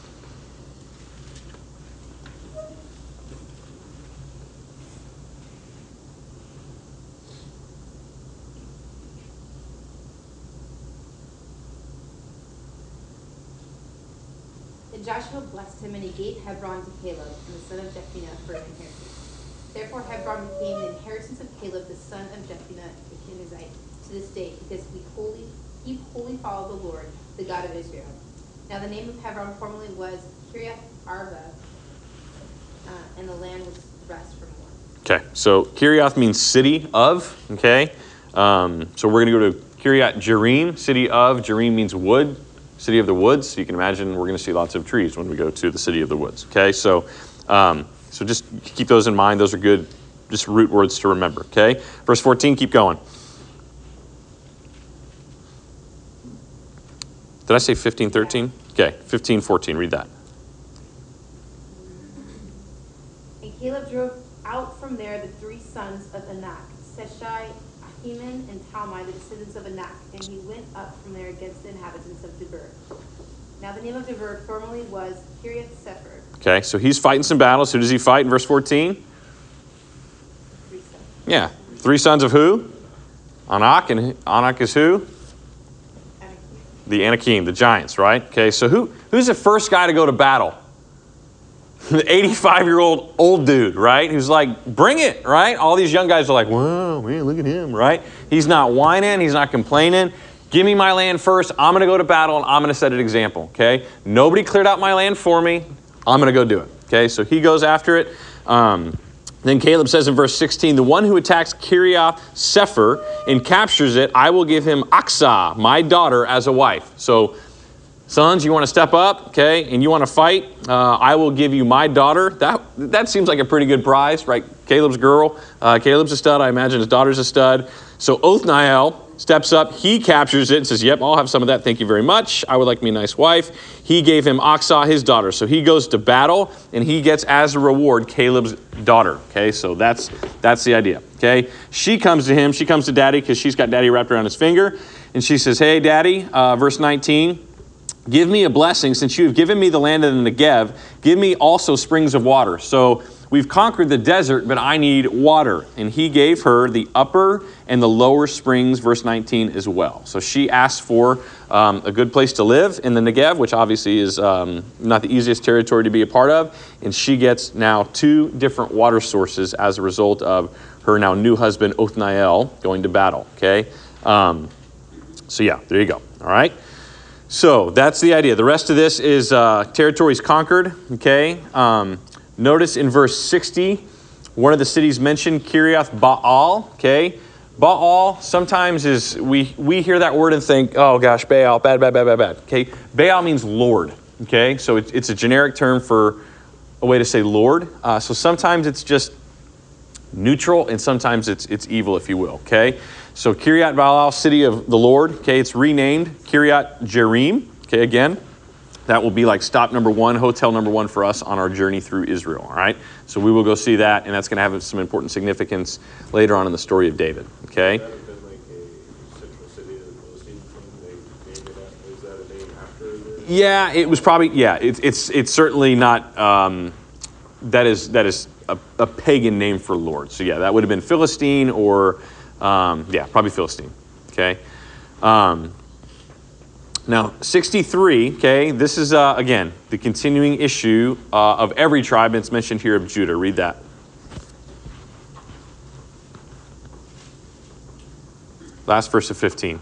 And Joshua blessed him, and he gave Hebron to Caleb, and the son of Jephunneh, for an inheritance. Therefore Hebron became the inheritance of Caleb, the son of Jephunneh, the Kenizzite, to this day, because he wholly he wholly followed the Lord, the God of Israel. Now the name of Hebron formerly was Kiriath Arba, uh, and the land was rest from war. Okay, so Kiriath means city of, okay? Um, so we're going to go to Kiriath Jearim, city of. Jearim means wood, city of the woods. So you can imagine we're going to see lots of trees when we go to the city of the woods, okay? So, um, so just keep those in mind. Those are good, just root words to remember, okay? Verse fourteen, keep going. Did I say fifteen, thirteen? Okay, fifteen, fourteen, read that. And Caleb drove out from there the three sons of Anak, Seshai, Ahiman, and Talmai, the descendants of Anak, and he went up from there against the inhabitants of Debir. Now the name of Debir formerly was Kiriath Sefer. Okay, so he's fighting some battles. Who does he fight in verse fourteen? Three sons. Yeah, three sons of who? Anak, and Anak is who? The Anakim, the giants, right? Okay, so who who's the first guy to go to battle? The eighty-five-year-old old dude, right? Who's like, bring it, right? All these young guys are like, whoa, man, look at him, right? He's not whining. He's not complaining. Give me my land first. I'm going to go to battle, and I'm going to set an example, okay? Nobody cleared out my land for me. I'm going to go do it, okay? So he goes after it. Um, then Caleb says in verse sixteen, the one who attacks Kiriath Sefer and captures it, I will give him Aksah, my daughter, as a wife. So sons, you want to step up, okay, and you want to fight, uh, I will give you my daughter. That that seems like a pretty good prize, right? Caleb's girl. Uh, Caleb's a stud. I imagine his daughter's a stud. So Othniel steps up. He captures it and says, yep, I'll have some of that. Thank you very much. I would like me a nice wife. He gave him Aksah, his daughter. So he goes to battle, and he gets as a reward Caleb's daughter. Okay, so that's that's the idea. Okay, she comes to him. She comes to daddy because she's got daddy wrapped around his finger. And she says, hey, daddy, uh, verse nineteen, give me a blessing since you have given me the land of the Negev. Give me also springs of water. So we've conquered the desert, but I need water. And he gave her the upper and the lower springs, verse nineteen, as well. So she asked for um, a good place to live in the Negev, which obviously is um, not the easiest territory to be a part of. And she gets now two different water sources as a result of her now new husband, Othniel, going to battle. Okay. Um, so yeah, there you go. All right. So that's the idea. The rest of this is uh, territories conquered. Okay. Um, Notice in verse sixty, one of the cities mentioned, Kiriath Baal, okay? Baal sometimes is, we, we hear that word and think, oh gosh, Baal, bad, bad, bad, bad, bad, okay? Baal means Lord, okay? So it, it's a generic term for a way to say Lord. Uh, so sometimes it's just neutral and sometimes it's it's evil, if you will, okay? So Kiriath Baal, city of the Lord, okay? It's renamed Kiriath Jearim, okay, again. That will be like stop number one, hotel number one for us on our journey through Israel, all right? So we will go see that, and that's going to have some important significance later on in the story of David, okay? Would that have been like a central city of the Philistines thing? They named it after, is that a name after the... Yeah, it was probably, yeah, it, it's it's certainly not, um, that is that is a, a pagan name for Lord. So yeah, that would have been Philistine or, um, yeah, probably Philistine, okay? Um, Now, sixty-three, okay, this is, uh, again, the continuing issue uh, of every tribe. It's mentioned here of Judah. Read that. Last verse of fifteen.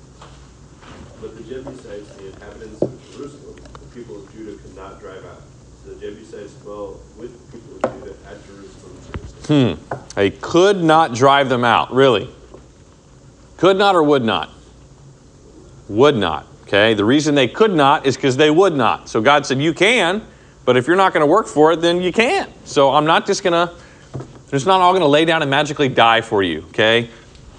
But the Jebusites, the inhabitants of Jerusalem, the people of Judah could not drive out. the Jebusites dwell with the people of Judah at Jerusalem. Hmm. They could not drive them out, really. Could not or would not? Would not. Okay. The reason they could not is because they would not. So God said, you can, but if you're not going to work for it, then you can't. So I'm not just going to, it's not all going to lay down and magically die for you. Okay.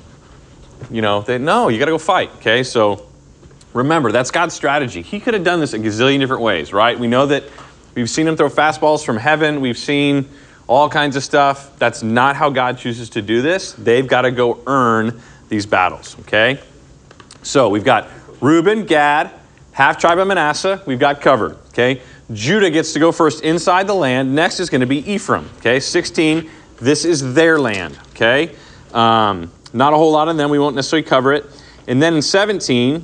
You know, they, no, you got to go fight. Okay. So remember, that's God's strategy. He could have done this a gazillion different ways, right? We know that we've seen him throw fastballs from heaven. We've seen all kinds of stuff. That's not how God chooses to do this. They've got to go earn these battles, okay? So we've got Reuben, Gad, half tribe of Manasseh. We've got covered, okay? Judah gets to go first inside the land. Next is going to be Ephraim, okay? sixteen, this is their land, okay? Um, not a whole lot of them. We won't necessarily cover it. And then in seventeen,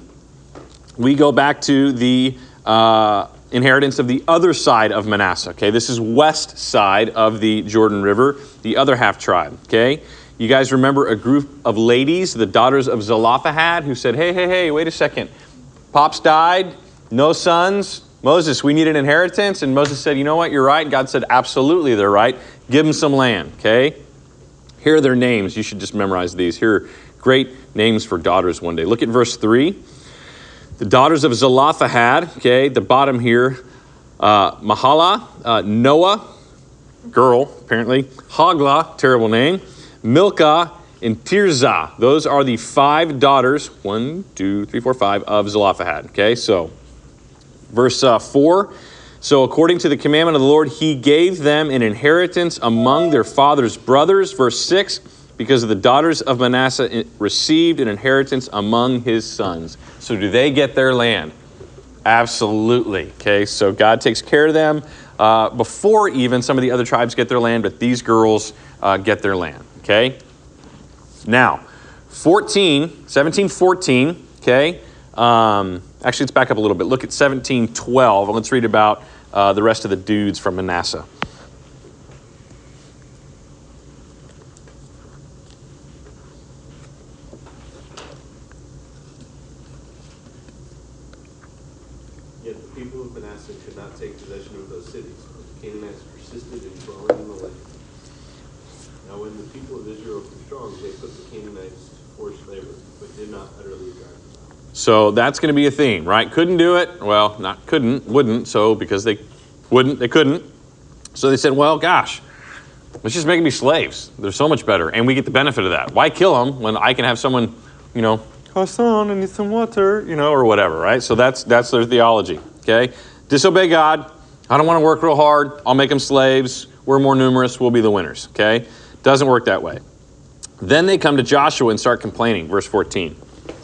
we go back to the uh, inheritance of the other side of Manasseh, okay? This is west side of the Jordan River, the other half tribe, okay? You guys remember a group of ladies, the daughters of Zelophehad, who said, hey, hey, hey, wait a second. Pops died, no sons. Moses, we need an inheritance. And Moses said, you know what, you're right. God said, absolutely, they're right. Give them some land, okay? Here are their names. You should just memorize these. Here are great names for daughters one day. Look at verse three. The daughters of Zelophehad, okay, the bottom here, uh, Mahala, uh, Noah, girl, apparently, Hagla, terrible name, Milcah, and Tirzah. Those are the five daughters, one, two, three, four, five, of Zelophehad. Okay, so verse uh, four. So according to the commandment of the Lord, he gave them an inheritance among their father's brothers. Verse six, because of the daughters of Manasseh received an inheritance among his sons. So do they get their land? Absolutely. Okay, so God takes care of them uh, before even some of the other tribes get their land, but these girls uh, get their land. Okay, now fourteen, seventeen fourteen, okay, um, actually let's back up a little bit. Look at seventeen twelve, and let's read about uh, the rest of the dudes from Manasseh. Yet the people of Manasseh could not take possession of those cities, but the Canaanites persisted in dwelling in the land. Now when the people of Israel grew strong, they put the Canaanites to forced labor, but did not utterly drive them out. So that's going to be a theme, right? Couldn't do it. Well, not couldn't, wouldn't. So because they wouldn't, they couldn't. So they said, well, gosh, let's just make them be slaves. They're so much better. And we get the benefit of that. Why kill them when I can have someone, you know, Hassan, I need some water, you know, or whatever, right? So that's that's their theology, okay? Disobey God. I don't want to work real hard. I'll make them slaves. We're more numerous. We'll be the winners, okay? Doesn't work that way. Then they come to Joshua and start complaining. Verse fourteen.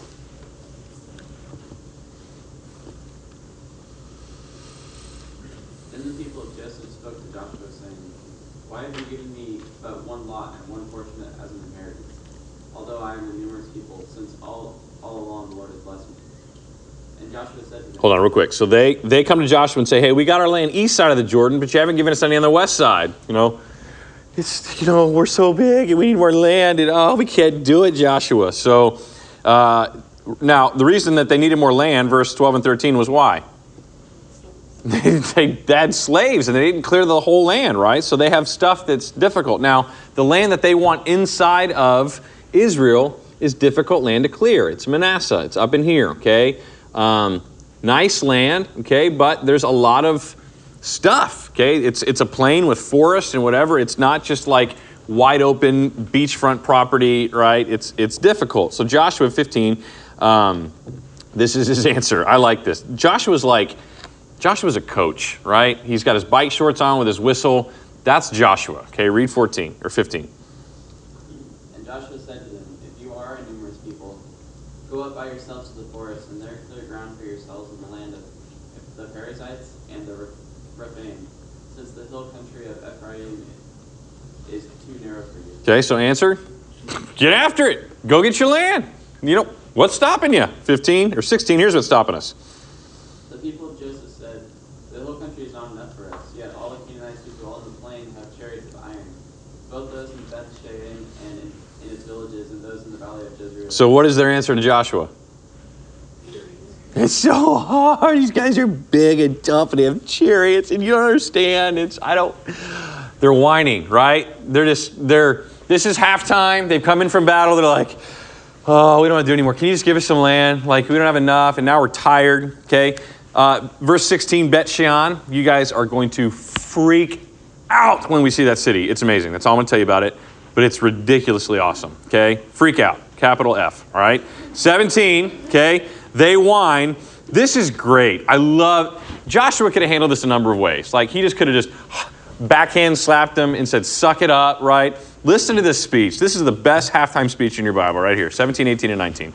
Then the people of Joseph spoke to Joshua, saying, why have you given me but one lot and one portion as an inheritance, although I am a numerous people, since all, all along the Lord has blessed me? And Joshua said to them, Hold on real quick. So they, they come to Joshua and say, hey, we got our land east side of the Jordan, but you haven't given us any on the west side, you know? It's, you know, we're so big and we need more land and, oh, we can't do it, Joshua. So uh, now the reason that they needed more land, verse twelve and thirteen, was why? They, they had slaves and they didn't clear the whole land, right? So they have stuff that's difficult. Now, the land that they want inside of Israel is difficult land to clear. It's Manasseh. It's up in here, okay? Um, nice land, okay? But there's a lot of stuff, okay? It's it's a plain with forest and whatever. It's not just like wide open beachfront property, right? It's it's difficult. So Joshua fifteen, um, this is his answer. I like this. Joshua's like, Joshua's a coach, right? He's got his bike shorts on with his whistle. That's Joshua, okay? Read fourteen or fifteen. And Joshua said to them, if you are a numerous people, go up by yourselves to the forest, and there clear ground for yourselves in the land of the Perizzites and the Rephaim, since the hill country of Ephraim is too narrow for you. Okay, so answer, get after it. Go get your land. You know, what's stopping you? fifteen or sixteen, here's what's stopping us. The people of Joseph said, the hill country is not enough for us, yet all the Canaanites who dwell in the plain have chariots of iron, both those in Beth Shean and in, in its villages, and those in the valley of Jezreel. So what is their answer to Joshua? It's so hard. These guys are big and tough and they have chariots and you don't understand. It's, I don't, they're whining, right? They're just, they're, this is halftime. They've come in from battle. They're like, oh, we don't want to do anymore. Can you just give us some land? Like, we don't have enough and now we're tired, okay? Uh, verse sixteen, Bet Shean. You guys are going to freak out when we see that city. It's amazing. That's all I'm going to tell you about it. But it's ridiculously awesome, okay? Freak out, capital F, all right? seventeen, okay? They whine. This is great. I love, Joshua could have handled this a number of ways. Like, he just could have just backhand slapped them and said, suck it up, right? Listen to this speech. This is the best halftime speech in your Bible right here, seventeen, eighteen, and nineteen.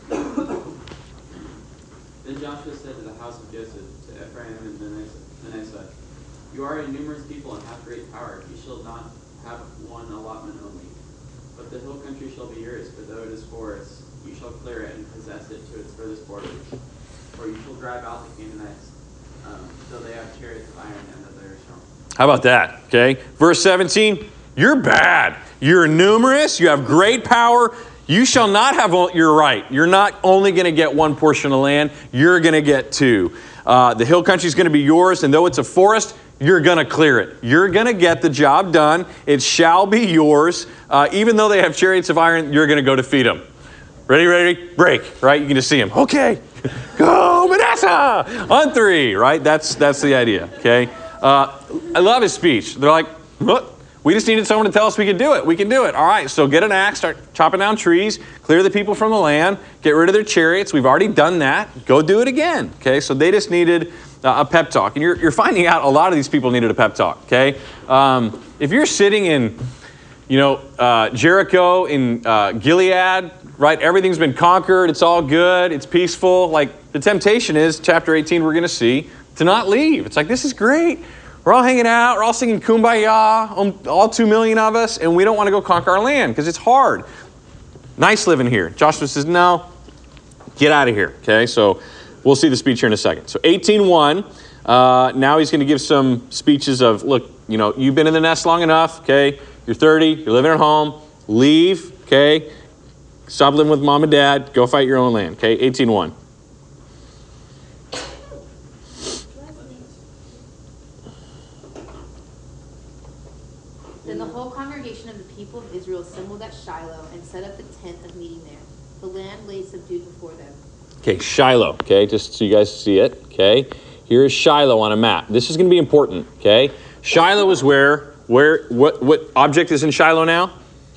Then Joshua said to the house of Joseph, to Ephraim and Manasseh, you are a numerous people and have great power. You shall not have one allotment only. But the hill country shall be yours, for though it is forest, you shall clear it and possess it to its furthest borders. For you shall drive out the Canaanites, um, till they have chariots of iron and that they are strong. How about that, okay? Verse seventeen, you're bad. You're numerous. You have great power. You shall not have, you're right. You're not only going to get one portion of land, you're going to get two. Uh, the hill country is going to be yours, and though it's a forest, you're going to clear it. You're going to get the job done. It shall be yours. Uh, even though they have chariots of iron, you're going to go defeat them. Ready, ready, break, right? You can just see them. Okay, go Manasseh on three, right? That's, that's the idea, okay? Uh, I love his speech. They're like, what? We just needed someone to tell us we could do it. We can do it. All right, so get an axe, start chopping down trees, clear the people from the land, get rid of their chariots. We've already done that. Go do it again, okay? So they just needed uh, a pep talk. And you're, you're finding out a lot of these people needed a pep talk, okay? Um, if you're sitting in, you know, uh, Jericho in uh, Gilead, right? Everything's been conquered. It's all good. It's peaceful. Like, the temptation is, chapter eighteen, we're going to see, to not leave. It's like, this is great. We're all hanging out. We're all singing Kumbaya, all two million of us, and we don't want to go conquer our land because it's hard. Nice living here. Joshua says, no, get out of here. Okay, so we'll see the speech here in a second. So eighteen one, uh, now he's going to give some speeches of, look, you know, you've been in the nest long enough, okay? You're thirty, you're living at home, leave, okay? Stop living with mom and dad, go fight your own land, okay? eighteen one. Then the whole congregation of the people of Israel assembled at Shiloh and set up the tent of meeting there. The land lay subdued before them. Okay, Shiloh, okay, just so you guys see it, okay? Here is Shiloh on a map. This is going to be important, okay? Shiloh is where, where, what, what object is in Shiloh now?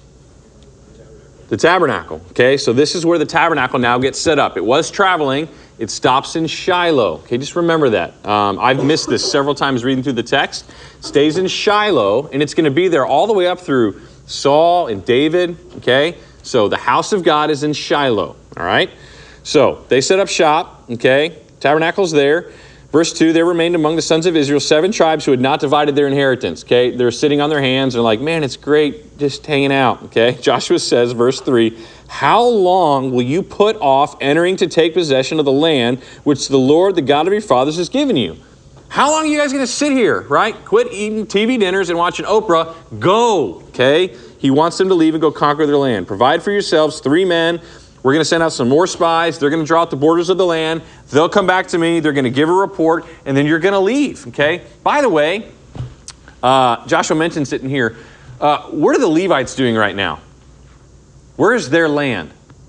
The tabernacle, okay? So this is where the tabernacle now gets set up. It was traveling. It stops in Shiloh, okay? Just remember that. Um, I've missed this several times reading through the text. It stays in Shiloh, and it's going to be there all the way up through Saul and David, okay? So the house of God is in Shiloh, all right? So they set up shop, okay? Tabernacle's there. Verse two, there remained among the sons of Israel seven tribes who had not divided their inheritance, okay? They're sitting on their hands and like, man, it's great just hanging out, okay? Joshua says, verse three, how long will you put off entering to take possession of the land which the Lord, the God of your fathers, has given you? How long are you guys going to sit here, right? Quit eating T V dinners and watching Oprah. Go, okay? He wants them to leave and go conquer their land. Provide for yourselves three men. We're going to send out some more spies. They're going to draw out the borders of the land. They'll come back to me. They're going to give a report, and then you're going to leave, okay? By the way, uh, Joshua mentions it in here. Uh, what are the Levites doing right now? Where is their land?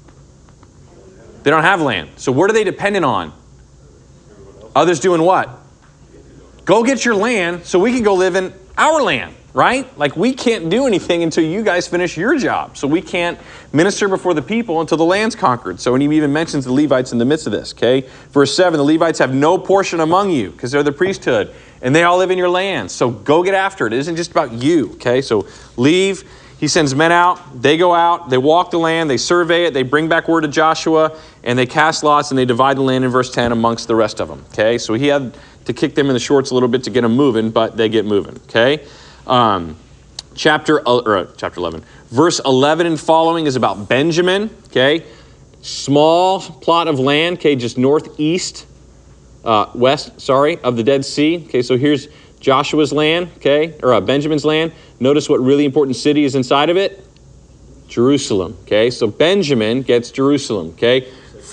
They don't have land. So what are they dependent on? Others doing what? Go get your land so we can go live in our land, right? Like, we can't do anything until you guys finish your job. So we can't minister before the people until the land's conquered. So he even mentions the Levites in the midst of this, okay? Verse seven, the Levites have no portion among you because they're the priesthood and they all live in your land. So go get after it. It isn't just about you, okay? So leave. He sends men out. They go out. They walk the land. They survey it. They bring back word to Joshua and they cast lots and they divide the land in verse ten amongst the rest of them, okay? So he had to kick them in the shorts a little bit to get them moving, but they get moving, okay? Um, chapter, or chapter eleven. Verse eleven and following is about Benjamin, okay? Small plot of land, okay, just northeast, uh, west, sorry, of the Dead Sea. Okay, so here's Joshua's land, okay, or uh, Benjamin's land. Notice what really important city is inside of it? Jerusalem, okay? So Benjamin gets Jerusalem, okay?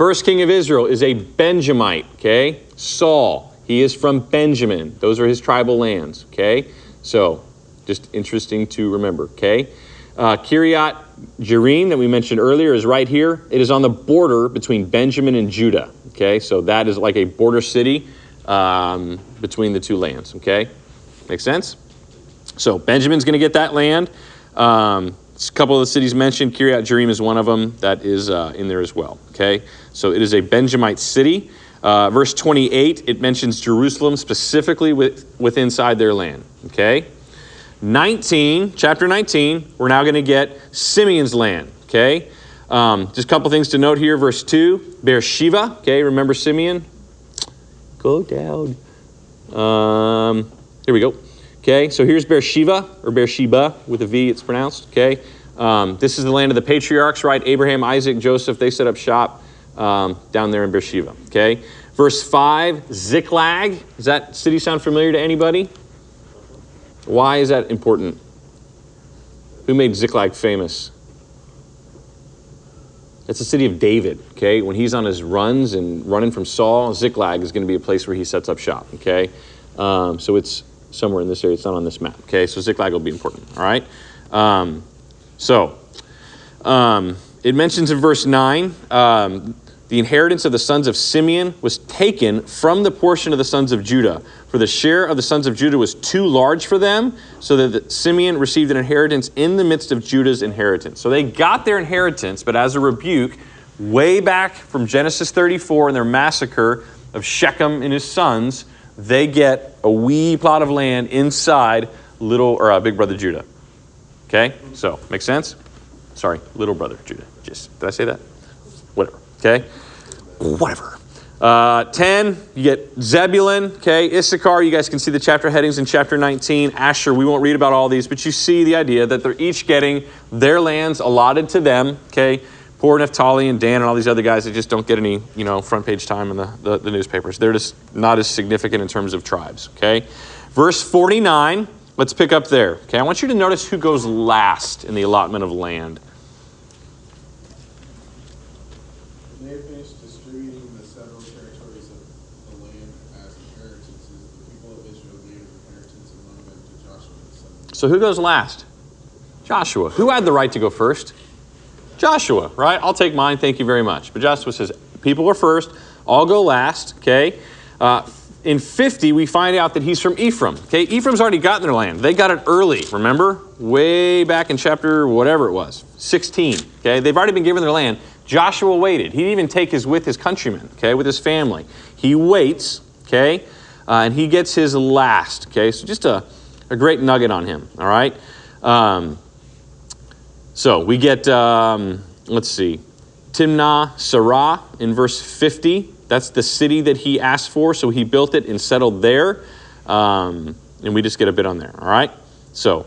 first king of Israel is a Benjamite, okay? Saul, he is from Benjamin. Those are his tribal lands, okay? So, just interesting to remember, okay? Uh, Kiryat Jearim that we mentioned earlier is right here. It is on the border between Benjamin and Judah, okay? So that is like a border city um, between the two lands, okay? Make sense? So Benjamin's going to get that land. Um, a couple of the cities mentioned, Kiryat Jearim is one of them. That is uh, in there as well, okay? So it is a Benjamite city. Uh, verse twenty-eight, it mentions Jerusalem specifically with, with inside their land, okay? nineteen, chapter nineteen, we're now going to get Simeon's land, okay? Um, just a couple things to note here. Verse two, Beersheba, okay? Remember Simeon? Go down. Um, here we go. Okay, so here's Beersheba, or Beersheba, with a V it's pronounced, okay? Um, this is the land of the patriarchs, right? Abraham, Isaac, Joseph, they set up shop um, down there in Beersheba, okay? Verse five, Ziklag. Does that city sound familiar to anybody? Why is that important? Who made Ziklag famous? It's the city of David, okay? When he's on his runs and running from Saul, Ziklag is going to be a place where he sets up shop, okay? Um, so it's somewhere in this area. It's not on this map, okay? So Ziklag will be important, all right? Um, so um, it mentions in verse nine, um, the inheritance of the sons of Simeon was taken from the portion of the sons of Judah, for the share of the sons of Judah was too large for them, so that Simeon received an inheritance in the midst of Judah's inheritance. So they got their inheritance, but as a rebuke, way back from Genesis thirty-four and their massacre of Shechem and his sons, they get a wee plot of land inside little or uh, big brother Judah. Okay, so make sense? Sorry, little brother Judah. Just did I say that? Whatever. Okay, whatever. Uh, ten, you get Zebulun, okay, Issachar. You guys can see the chapter headings in chapter nineteen. Asher, we won't read about all these, but you see the idea that they're each getting their lands allotted to them, okay? Poor Naphtali and Dan and all these other guys that just don't get any, you know, front page time in the, the, the newspapers. They're just not as significant in terms of tribes, okay? Verse forty-nine, let's pick up there, okay? I want you to notice who goes last in the allotment of land. When they finished distributing the several territories of the land as inheritances, the people of Israel gave inheritance among them to Joshua the son of Nun. So who goes last? Joshua. Who had the right to go first? Joshua, right? I'll take mine, thank you very much. But Joshua says, people are first, I'll go last, okay? Uh, in fifty, we find out that he's from Ephraim, okay? Ephraim's already gotten their land. They got it early, remember? Way back in chapter whatever it was, sixteen, okay? They've already been given their land. Joshua waited. He didn't even take his with his countrymen, okay, with his family. He waits, okay, uh, and he gets his last, okay? So just a, a great nugget on him, all right? Um, So we get, um, let's see, Timnah Serah in verse fifty. That's the city that he asked for, so he built it and settled there. Um, and we just get a bit on there, all right? So,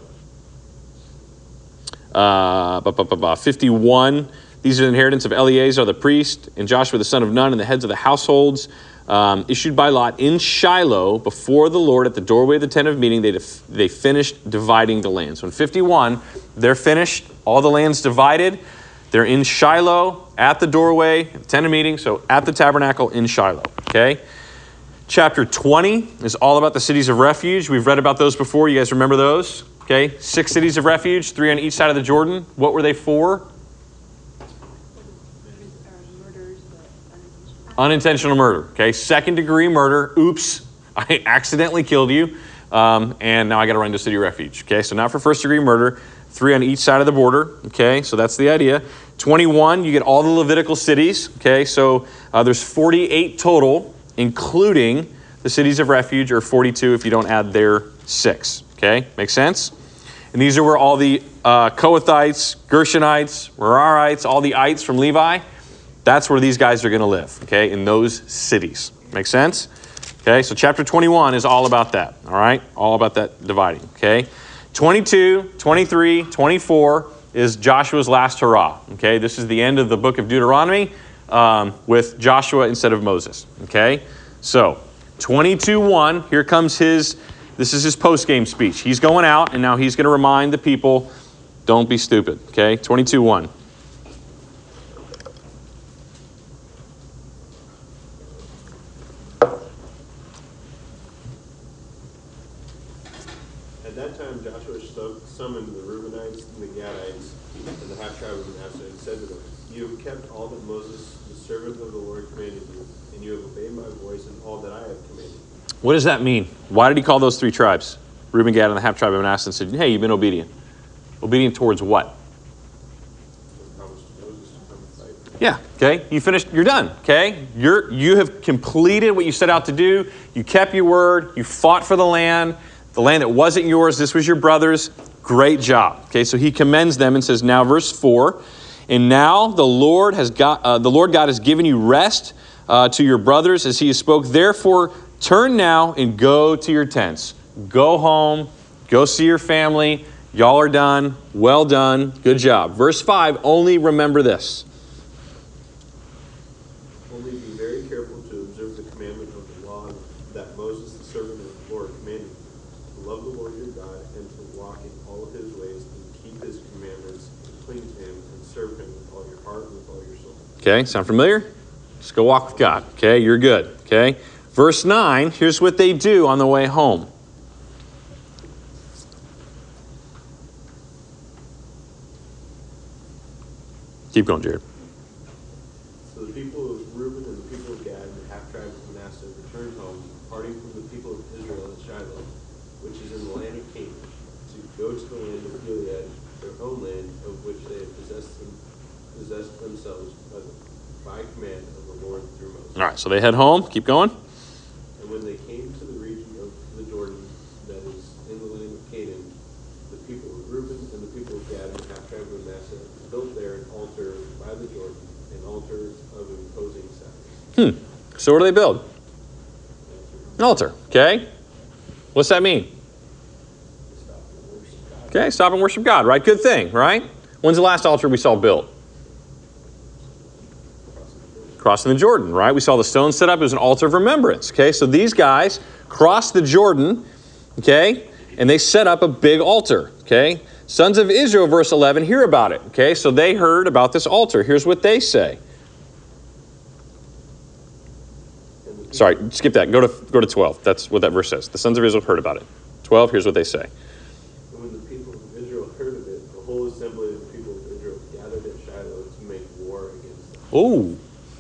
uh, bah, bah, bah, bah, fifty-one, these are the inheritance of Eleazar the priest and Joshua the son of Nun and the heads of the households, um, issued by lot in Shiloh before the Lord at the doorway of the tent of meeting. They, def- they finished dividing the land. So in fifty-one, they're finished. All the land's divided. They're in Shiloh at the doorway, at the tent of meeting, so at the tabernacle in Shiloh, okay? Chapter twenty is all about the cities of refuge. We've read about those before. You guys remember those? Okay, six cities of refuge, three on each side of the Jordan. What were they for? Unintentional murder, okay? Second degree murder. Oops, I accidentally killed you, um, and now I got to run to city refuge, okay? So not for first degree murder. Three on each side of the border, okay? So that's the idea. twenty-one, you get all the Levitical cities, okay? So uh, there's forty-eight total, including the cities of refuge, or forty-two if you don't add their six, okay? Make sense? And these are where all the uh, Kohathites, Gershonites, Merarites, all the ites from Levi, that's where these guys are going to live, okay? In those cities. Make sense? Okay, so chapter twenty-one is all about that, all right? All about that dividing, okay? twenty-two, twenty-three, twenty-four is Joshua's last hurrah. Okay, this is the end of the book of Deuteronomy um, with Joshua instead of Moses. Okay, so twenty-two one, here comes his, this is his post-game speech. He's going out and now he's going to remind the people, don't be stupid. Okay, twenty-two one. At that time Joshua stu- summoned the Reubenites and the Gadites and the half tribe of Manasseh and said to them, "You have kept all that Moses, the servant of the Lord, commanded you, and you have obeyed my voice in all that I have commanded you." What does that mean? Why did he call those three tribes? Reuben, Gad, and the half tribe of Manasseh, and said, hey, you've been obedient. Obedient towards what? He promised Moses to come and fight. Yeah, okay, you finished, you're done, okay? You're, you have completed what you set out to do. You kept your word. You fought for the land, the land that wasn't yours. This was your brother's. Great job, okay? So he commends them and says, now verse four, and now the Lord has got, uh, the Lord God has given you rest uh, to your brothers as he spoke. Therefore, turn now and go to your tents. Go home. Go see your family. Y'all are done. Well done. Good job. Verse five, only remember this. Only be very careful to observe the commandment of the law that Moses, the servant of the Lord, commanded you, to love the Lord your God and to walk in all of his ways and keep his commandments and cling to him and serve him with all your heart and with all your soul. Okay, sound familiar? Just go walk with God. Okay, you're good. Okay. Verse nine, here's what they do on the way home. Keep going, Jared. So the people of Reuben and the people of Gad and the half tribe of Manasseh returned home, parting from the people of Israel at Shiloh, which is in the land of Canaan, to go to the land of Gilead, their own land, of which they had possessed, them, possessed themselves by, the, by command of the Lord through Moses. All right, so they head home. Keep going. And when they came to the region of the Jordan that is in the land of Canaan, the people of Reuben and the people of Gad and the half tribe of Manasseh built there an altar by the Jordan, an altar of imposing size. Hmm. So what do they build? An altar. Okay. What's that mean? Okay, stop and worship God, right? Good thing, right? When's the last altar we saw built? Crossing the Jordan, right? We saw the stone set up. It was an altar of remembrance. Okay, so these guys crossed the Jordan, okay, and they set up a big altar. Okay, sons of Israel, verse eleven, hear about it. Okay, so they heard about this altar. Here's what they say. Sorry, skip that. Go to go to twelve. That's what that verse says. The sons of Israel heard about it. twelve, here's what they say. And when the people of Israel heard of it, the whole assembly of the people of Israel gathered at Shiloh to make war against them. Oh.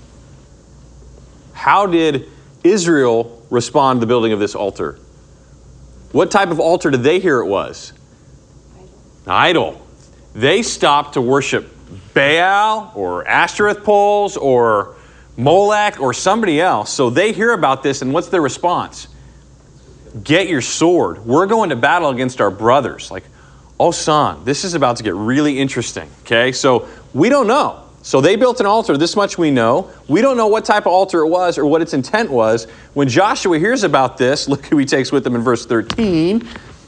How did Israel respond to the building of this altar? What type of altar did they hear it was? Idol. Idol. They stopped to worship Baal or Ashtoreth poles or Molech or somebody else. So they hear about this, and what's their response? Get your sword. We're going to battle against our brothers. Like, oh, son, this is about to get really interesting. Okay, so we don't know. So they built an altar. This much we know. We don't know what type of altar it was or what its intent was. When Joshua hears about this, look who he takes with him in verse thirteen.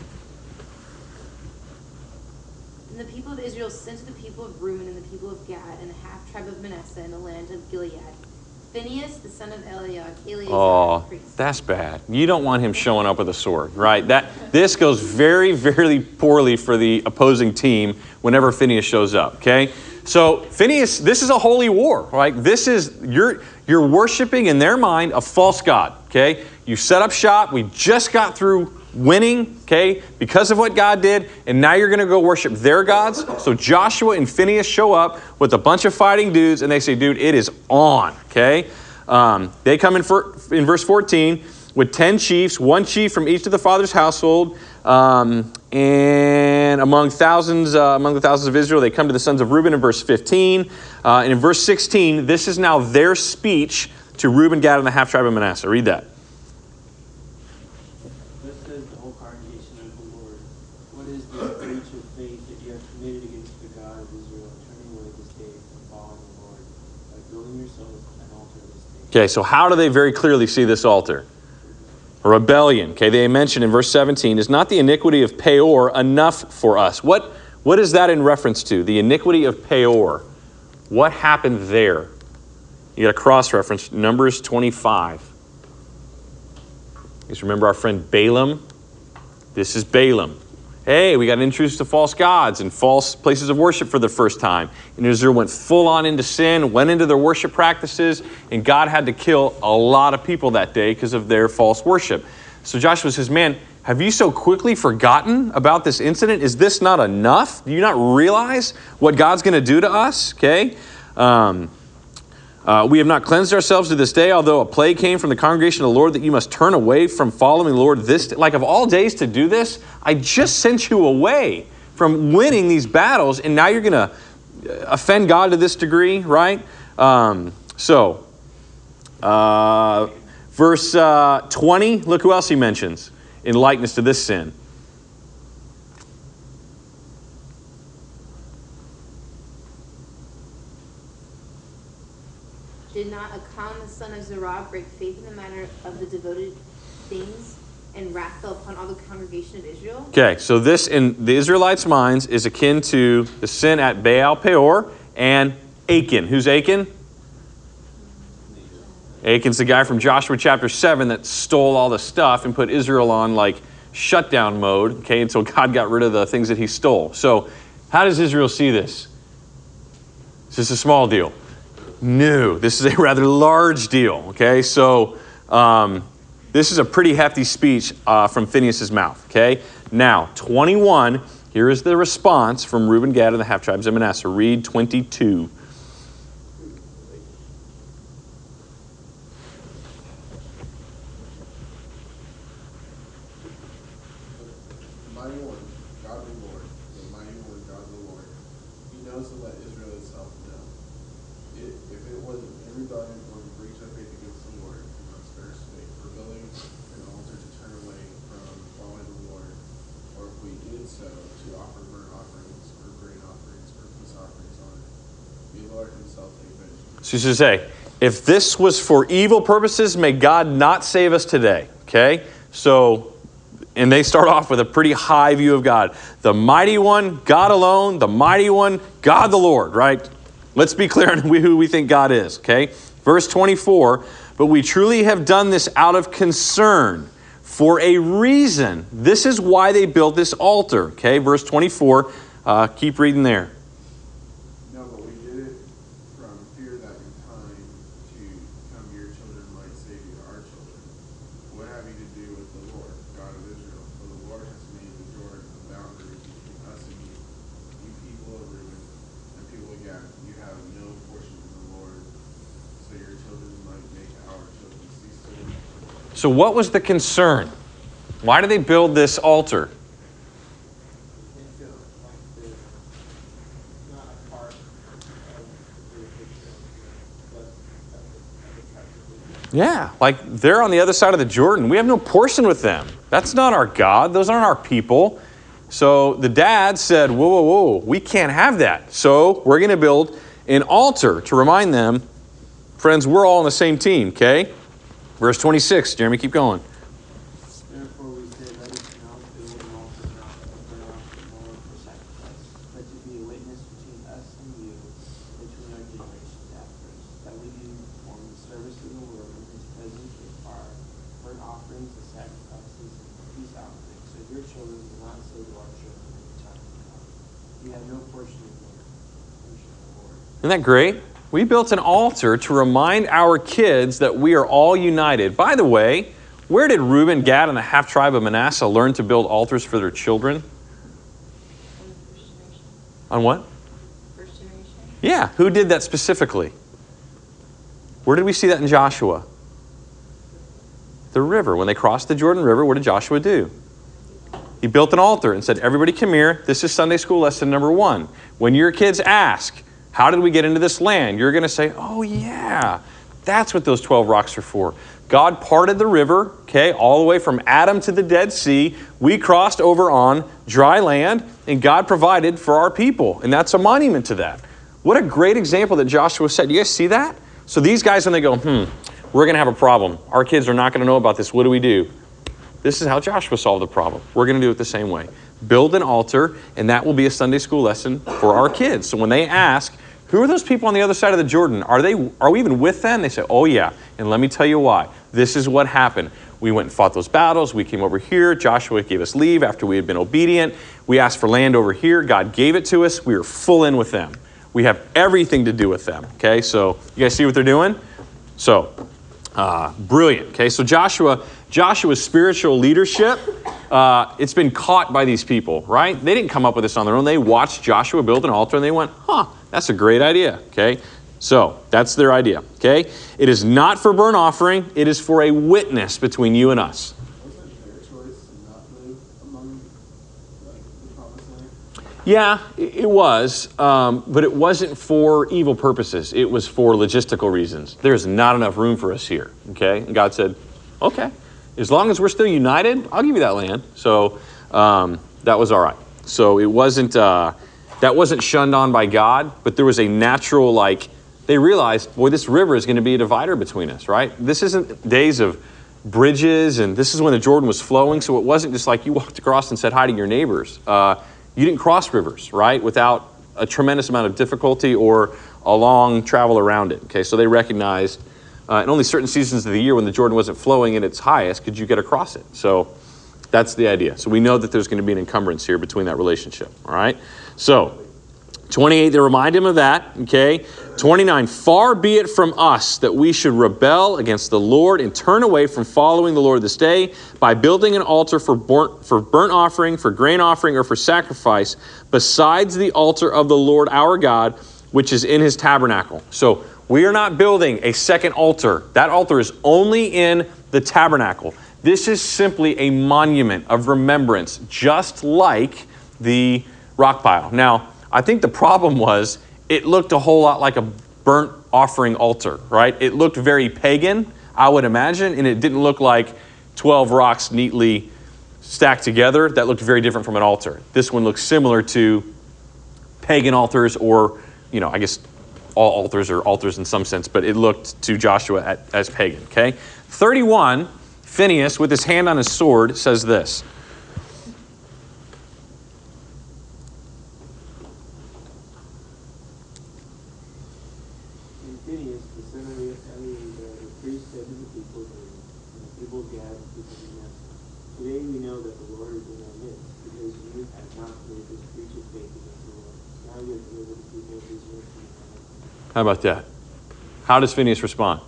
And the people of Israel sent to the people of Reuben and the people of Gad and the half tribe of Manasseh in the land of Gilead, Phinehas, the son of Eliab, Eleazar, Oh, the priest. that's bad. You don't want him showing up with a sword, right? That this goes very, very poorly for the opposing team whenever Phinehas shows up, okay? So Phinehas, this is a holy war, right? This is, you're, you're worshiping in their mind a false god, okay? You set up shop. We just got through winning, okay, because of what God did, and now you're going to go worship their gods. So Joshua and Phinehas show up with a bunch of fighting dudes, and they say, dude, it is on, okay? Um, they come in, for, in verse fourteen with ten chiefs, one chief from each of the father's household, um, and among thousands, uh, among the thousands of Israel, they come to the sons of Reuben in verse fifteen. Uh, and in verse sixteen, this is now their speech to Reuben, Gad, and the half tribe of Manasseh. Read that. Thus says the whole congregation of the Lord, what is this breach of faith that you have committed against the God of Israel, turning away this day from following the Lord, by building yourselves an altar this day? Okay, so how do they very clearly see this altar? A rebellion. Okay, they mention in verse seventeen, is not the iniquity of Peor enough for us? What, what is that in reference to? The iniquity of Peor. What happened there? You got a cross-reference, Numbers twenty-five. You guys remember our friend Balaam? This is Balaam. Hey, we got introduced to false gods and false places of worship for the first time. And Israel went full on into sin, went into their worship practices, and God had to kill a lot of people that day because of their false worship. So Joshua says, man, Have you so quickly forgotten about this incident? Is this not enough? Do you not realize what God's going to do to us? Okay. Um, uh, we have not cleansed ourselves to this day, although a plague came from the congregation of the Lord that you must turn away from following the Lord this day. Like, of all days to do this, I just sent you away from winning these battles, and now you're going to offend God to this degree, right? Um, so, uh, verse uh, twenty, look who else he mentions in likeness to this sin. Did not Achan the son of Zerah break faith in the matter of the devoted things, and wrath fell upon all the congregation of Israel? Okay, so this in the Israelites' minds is akin to the sin at Baal Peor and Achan. Who's Achan? Achan's the guy from Joshua chapter seven that stole all the stuff and put Israel on like shutdown mode, okay, until God got rid of the things that he stole. So how does Israel see this? Is this a small deal? No, this is a rather large deal, okay? So um, this is a pretty hefty speech uh, from Phinehas' mouth, okay? Now, twenty-one, here is the response from Reuben, Gad, and the half-tribes of Manasseh. Read twenty-two. The mighty one, God the Lord, the mighty one, God the Lord, he knows to let Israel itself know. It, if it was in rebellion or in breach of faith against the Lord, we must spare sake for building an altar to turn away from following the Lord, or if we did so, to offer burnt offerings or grain offerings or peace offerings on it. May the Lord himself take vengeance. So you should say, if this was for evil purposes, may God not save us today, okay? So, and they start off with a pretty high view of God. The mighty one, God alone, the mighty one, God the Lord, right? Let's be clear on who we think God is, okay? Verse twenty-four, but we truly have done this out of concern for a reason. This is why they built this altar, okay? Verse twenty-four, uh, keep reading there. No, but we did it from fear that in time to come your children might say to our children, what have you to do with the Lord, God of Israel? For the Lord has made the Jordan a boundary between us and you. You people of Reuben and people of Gad, you have no portion in the Lord, so your children might make our children cease to live. So what was the concern? Why did they build this altar? They feel like they're not a part of the picture, but of the, of the tribe of Israel. Yeah, like they're on the other side of the Jordan. We have no portion with them. That's not our God. Those aren't our people. So the dad said, whoa, whoa, whoa, we can't have that. So we're going to build an altar to remind them, friends, we're all on the same team, okay? Verse twenty-six, Jeremy, keep going. Therefore we say, let us not build an altar not to burn offering more for sacrifice, but to be a witness between us and you, between our generations after us, that we do perform the service of the Lord in his presence with fire, burnt offerings and sacrifices and peace offerings, so your children will not say to our children in the time to come, you have no portion in the portion of the Lord. Isn't that great? We built an altar to remind our kids that we are all united. By the way, where did Reuben, Gad, and the half-tribe of Manasseh learn to build altars for their children? On what? First generation. Yeah, who did that specifically? Where did we see that in Joshua? The river. When they crossed the Jordan River, what did Joshua do? He built an altar and said, everybody come here. This is Sunday school lesson number one. When your kids ask, how did we get into this land? You're going to say, oh yeah, that's what those twelve rocks are for. God parted the river, okay, all the way from Adam to the Dead Sea. We crossed over on dry land, and God provided for our people. And that's a monument to that. What a great example that Joshua said. You guys see that? So these guys, when they go, hmm, we're going to have a problem. Our kids are not going to know about this. What do we do? This is how Joshua solved the problem. We're going to do it the same way. Build an altar, and that will be a Sunday school lesson for our kids. So when they ask, who are those people on the other side of the Jordan? Are they? Are we even with them? They say, oh yeah. And let me tell you why. This is what happened. We went and fought those battles. We came over here. Joshua gave us leave after we had been obedient. We asked for land over here. God gave it to us. We were full in with them. We have everything to do with them. Okay, so you guys see what they're doing? So, uh, brilliant. Okay, so Joshua Joshua's spiritual leadership, uh, it's been caught by these people, right? They didn't come up with this on their own. They watched Joshua build an altar and they went, huh, that's a great idea, okay? So that's their idea, okay? It is not for burnt offering. It is for a witness between you and us. Wasn't their choice to not live among like the promised land? Yeah, it it was, um, but it wasn't for evil purposes. It was for logistical reasons. There's not enough room for us here, okay? And God said, okay, as long as we're still united, I'll give you that land. So um, that was all right. So it wasn't, uh, that wasn't shunned on by God, but there was a natural, like, they realized, boy, this river is going to be a divider between us, right? This isn't days of bridges, and this is when the Jordan was flowing, so it wasn't just like you walked across and said hi to your neighbors. Uh, you didn't cross rivers, right, without a tremendous amount of difficulty or a long travel around it, okay? So they recognized uh, in only certain seasons of the year when the Jordan wasn't flowing at its highest could you get across it. So that's the idea. So we know that there's going to be an encumbrance here between that relationship, all right? So twenty-eight, they remind him of that, okay? twenty-nine, far be it from us that we should rebel against the Lord and turn away from following the Lord this day by building an altar for burnt, for burnt offering, for grain offering, or for sacrifice, besides the altar of the Lord our God, which is in his tabernacle. So we are not building a second altar. That altar is only in the tabernacle. This is simply a monument of remembrance, just like the rock pile. Now, I think the problem was it looked a whole lot like a burnt offering altar, right? It looked very pagan, I would imagine, and it didn't look like twelve rocks neatly stacked together. That looked very different from an altar. This one looks similar to pagan altars, or, you know, I guess all altars are altars in some sense, but it looked to Joshua at, as pagan, okay? thirty-one, Phinehas, with his hand on his sword, says this. Phineas, the son of Eleazar, the priest, said to the people, and the people gathered because of him, today we know that the Lord is in our midst, because you have not committed this breach of faith against the Lord. Now you have delivered the people of Israel from your hand. How about that? How does Phinehas respond?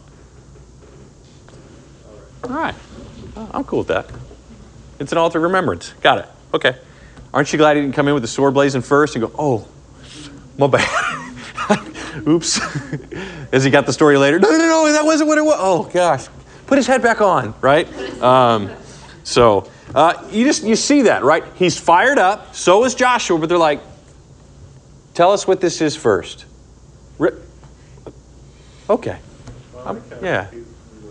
All right. Oh, I'm cool with that. It's an altar of remembrance. Got it. Okay. Aren't you glad he didn't come in with the sword blazing first and go, oh, my bad. Oops. Has he got the story later? No, no, no, that wasn't what it was. Oh, gosh. Put his head back on, right? Um, so uh, you just, you see that, right? He's fired up. So is Joshua, but they're like, tell us what this is first. Re- okay. Well, I Um, like how yeah. the,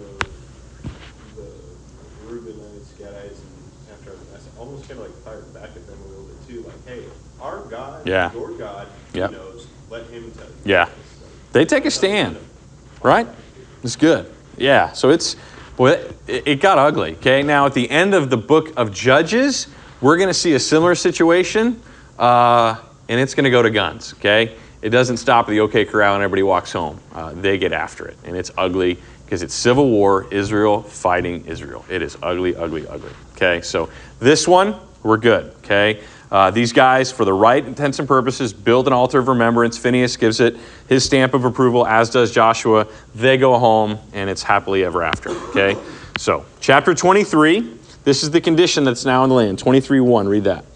the Reubenites, Gadites, and after I almost kind of like fired back at them a little bit too. Like, hey, our God, Yeah. your God, Yep. he knows. Let him tell you. Yeah. They take a stand, right? It's good. Yeah. So it's, boy, it, it got ugly. Okay. Now at the end of the book of Judges, we're going to see a similar situation, uh, and it's going to go to guns. Okay. It doesn't stop at the OK Corral and everybody walks home. Uh, they get after it, and it's ugly because it's civil war. Israel fighting Israel. It is ugly, ugly, ugly. Okay. So this one, we're good. Okay. Uh, these guys, for the right intents and purposes, build an altar of remembrance. Phinehas gives it his stamp of approval, as does Joshua. They go home, and it's happily ever after, okay? So, chapter twenty-three, this is the condition that's now in the land. twenty-three one, read that.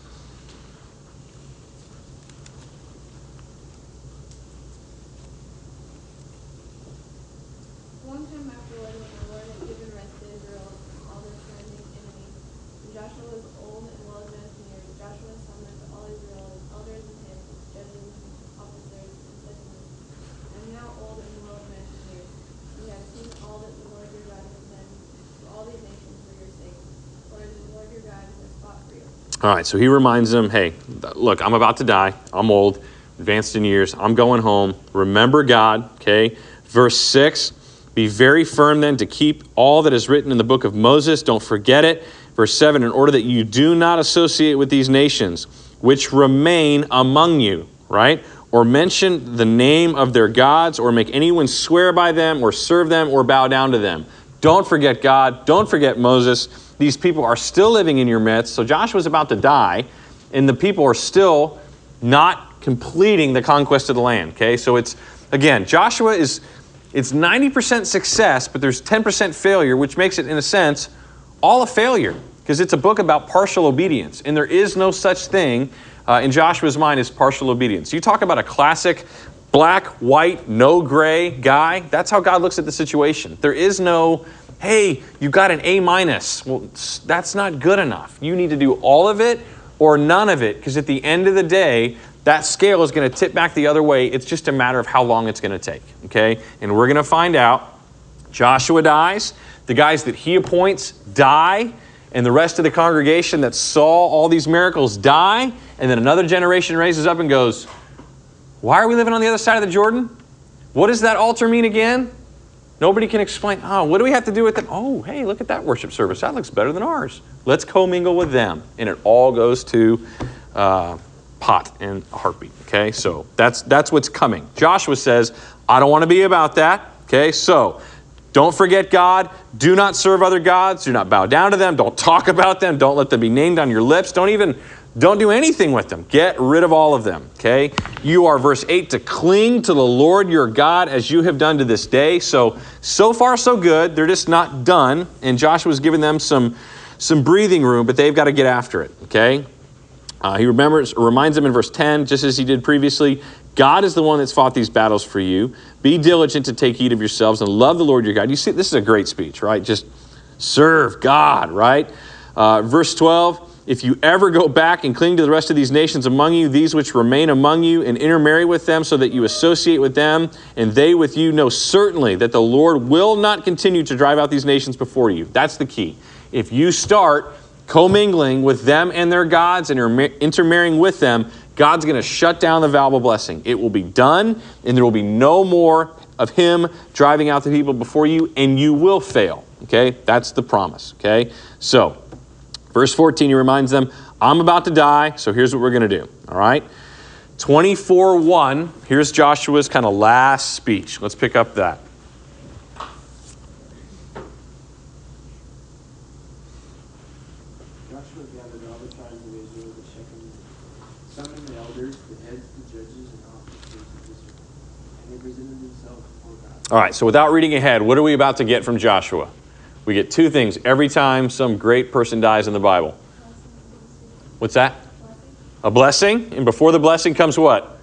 One time afterward, when the Lord had given rest to Israel from all their surrounding enemies, and Joshua was old and well advanced in years, Joshua summoned all Israel, his elders and his judges and officers, and said to them, I am now old and well advanced in years. You have seen all that the Lord your God has done to all these nations for your sake. Lord, the Lord your God has fought for you. All right, so he reminds them, hey, look, I'm about to die. I'm old, advanced in years. I'm going home. Remember God, okay? Verse six, be very firm then to keep all that is written in the book of Moses. Don't forget it. Verse seven, in order that you do not associate with these nations which remain among you, right? Or mention the name of their gods, or make anyone swear by them, or serve them, or bow down to them. Don't forget God. Don't forget Moses. These people are still living in your midst. So Joshua's about to die, and the people are still not completing the conquest of the land, okay? So it's, again, Joshua is, it's ninety percent success, but there's ten percent failure, which makes it, in a sense, all a failure because it's a book about partial obedience. And there is no such thing uh, in Joshua's mind as partial obedience. You talk about a classic black, white, no gray guy. That's how God looks at the situation. There is no, hey, you got an A minus. Well, that's not good enough. You need to do all of it or none of it, because at the end of the day, that scale is going to tip back the other way. It's just a matter of how long it's going to take, okay? And we're going to find out. Joshua dies. The guys that he appoints die. And the rest of the congregation that saw all these miracles die. And then another generation raises up and goes, why are we living on the other side of the Jordan? What does that altar mean again? Nobody can explain. Oh, what do we have to do with them? Oh, hey, look at that worship service. That looks better than ours. Let's commingle with them. And it all goes to uh, pot and a heartbeat. Okay, so that's, that's what's coming. Joshua says, I don't want to be about that. Okay, so don't forget God. Do not serve other gods. Do not bow down to them. Don't talk about them. Don't let them be named on your lips. Don't even, don't do anything with them. Get rid of all of them, okay? You are, verse eight, to cling to the Lord your God as you have done to this day. So, so far so good. They're just not done. And Joshua's giving them some, some breathing room, but they've got to get after it, okay? Uh, he remembers, reminds them in verse ten, just as he did previously, God is the one that's fought these battles for you. Be diligent to take heed of yourselves and love the Lord your God. You see, this is a great speech, right? Just serve God, right? Uh, verse twelve, if you ever go back and cling to the rest of these nations among you, these which remain among you, and intermarry with them so that you associate with them, and they with you, know certainly that the Lord will not continue to drive out these nations before you. That's the key. If you start commingling with them and their gods and intermarrying with them, God's going to shut down the valve of blessing. It will be done, and there will be no more of him driving out the people before you, and you will fail. Okay? That's the promise. Okay? So, verse fourteen, he reminds them, I'm about to die, so here's what we're going to do. All right? twenty-four one, here's Joshua's kind of last speech. Let's pick up that. Joshua gathered all the tribes of Israel to Shechem, summoned the elders, the heads, the judges, and officers of Israel, and they presented themselves before God. All right, so without reading ahead, what are we about to get from Joshua? We get two things every time some great person dies in the Bible. What's that? A blessing. And before the blessing comes what?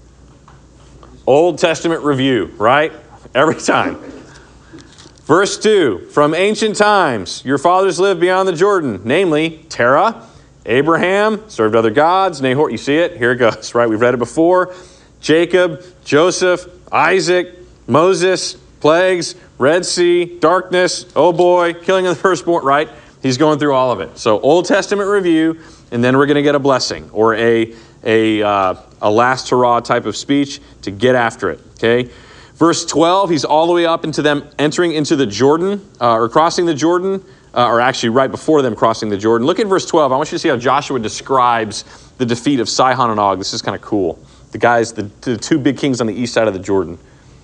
Old Testament review, right? Every time. Verse two, from ancient times, your fathers lived beyond the Jordan, namely Terah, Abraham, served other gods, Nahor. You see it? Here it goes, right? We've read it before. Jacob, Joseph, Isaac, Moses, plagues, Red Sea, darkness, oh boy, killing of the firstborn, right? He's going through all of it. So Old Testament review, and then we're going to get a blessing or a, a, uh, a last hurrah type of speech to get after it, okay? Verse twelve, he's all the way up into them entering into the Jordan, uh, or crossing the Jordan, uh, or actually right before them crossing the Jordan. Look at verse twelve. I want you to see how Joshua describes the defeat of Sihon and Og. This is kind of cool. The guys, the, the two big kings on the east side of the Jordan.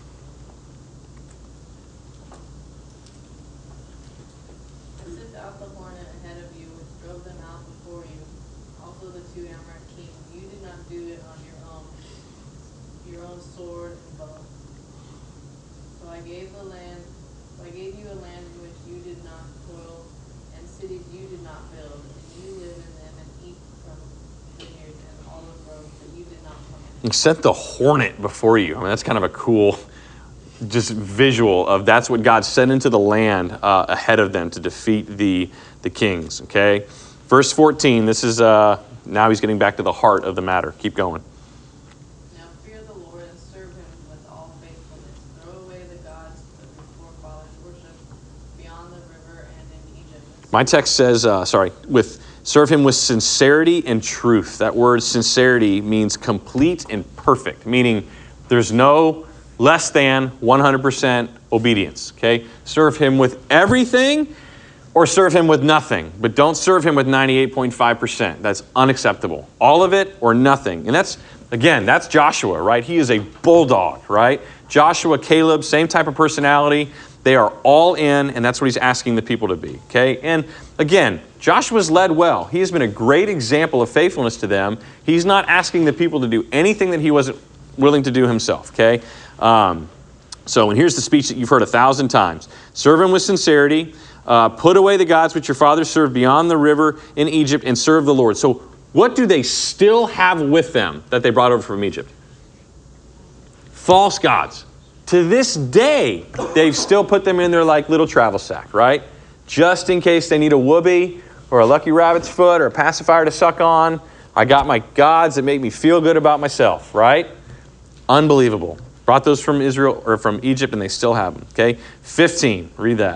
Sent out the hornet ahead of you, which drove them out before you. Also the two Amorite kings. You did not do it on your own, your own sword and bow. So I gave the land, so I gave you a land in which you did not toil, and cities you did not build, and you live in them and eat from vineyards and olive groves that you did not plant. He sent the hornet before you. I mean, that's kind of a cool just visual of that's what God sent into the land uh, ahead of them to defeat the, the kings, okay? Verse fourteen, this is, uh, now he's getting back to the heart of the matter. Keep going. Now fear the Lord and serve him with all faithfulness. Throw away the gods that your forefathers worshipped beyond the river and in Egypt. My text says, uh, sorry, with serve him with sincerity and truth. That word sincerity means complete and perfect, meaning there's no less than one hundred percent obedience, okay? Serve him with everything or serve him with nothing, but don't serve him with ninety-eight point five percent. That's unacceptable. All of it or nothing. And that's, again, that's Joshua, right? He is a bulldog, right? Joshua, Caleb, same type of personality. They are all in, and that's what he's asking the people to be, okay? And again, Joshua's led well. He has been a great example of faithfulness to them. He's not asking the people to do anything that he wasn't willing to do himself, okay? Um, so, and here's the speech that you've heard a thousand times. Serve him with sincerity. Uh, put away the gods which your fathers served beyond the river in Egypt and serve the Lord. So what do they still have with them that they brought over from Egypt? False gods. To this day, they've still put them in their like little travel sack, right? Just in case they need a whoopee or a lucky rabbit's foot or a pacifier to suck on. I got my gods that make me feel good about myself, right? Unbelievable. Brought those from Israel or from Egypt and they still have them, okay? fifteen, read that.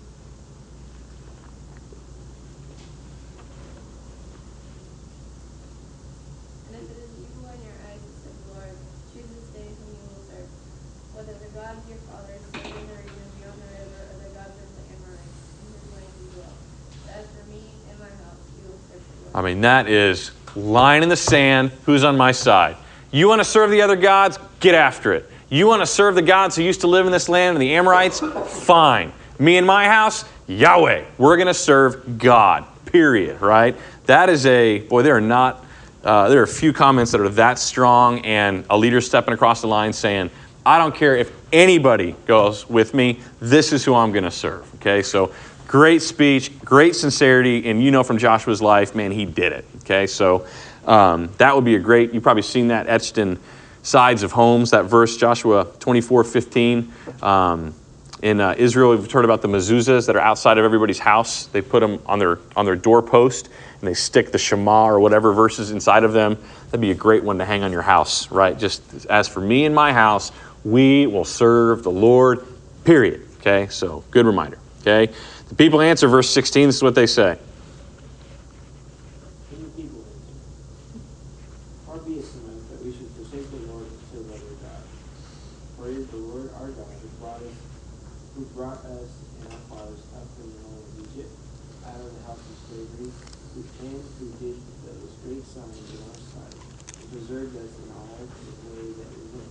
And if it is evil in your eyes, said the Lord, choose this day whom you will serve, whether the gods your fathers served in the region beyond the river, or the gods of the Amorites, in whose land you dwell. But as for me and my house, we will serve the Lord. I mean, that is line in the sand. Who's on my side? You want to serve the other gods? Get after it. You want to serve the gods who used to live in this land and the Amorites? Fine. Me and my house? Yahweh. We're going to serve God. Period. Right? That is a, boy, there are not, uh, there are a few comments that are that strong, and a leader stepping across the line saying, I don't care if anybody goes with me, this is who I'm going to serve. Okay? So great speech, great sincerity, and you know from Joshua's life, man, he did it. Okay? So um, that would be a great, you've probably seen that etched in sides of homes, that verse, Joshua twenty-four fifteen. Um, in uh, Israel, we've heard about the mezuzahs that are outside of everybody's house. They put them on their on their doorpost, and they stick the Shema or whatever verses inside of them. That'd be a great one to hang on your house, right? Just as for me and my house, we will serve the Lord, period. Okay, so good reminder. Okay, the people answer verse sixteen. This is what they say. And the people answered, far be it from us that we should forsake the Lord and serve other gods. For it is the Lord our God who brought us, who brought us and our fathers up from the land of Egypt, out of the house of slavery, who and who did those great signs in our sight, and preserved us in all the way that we went.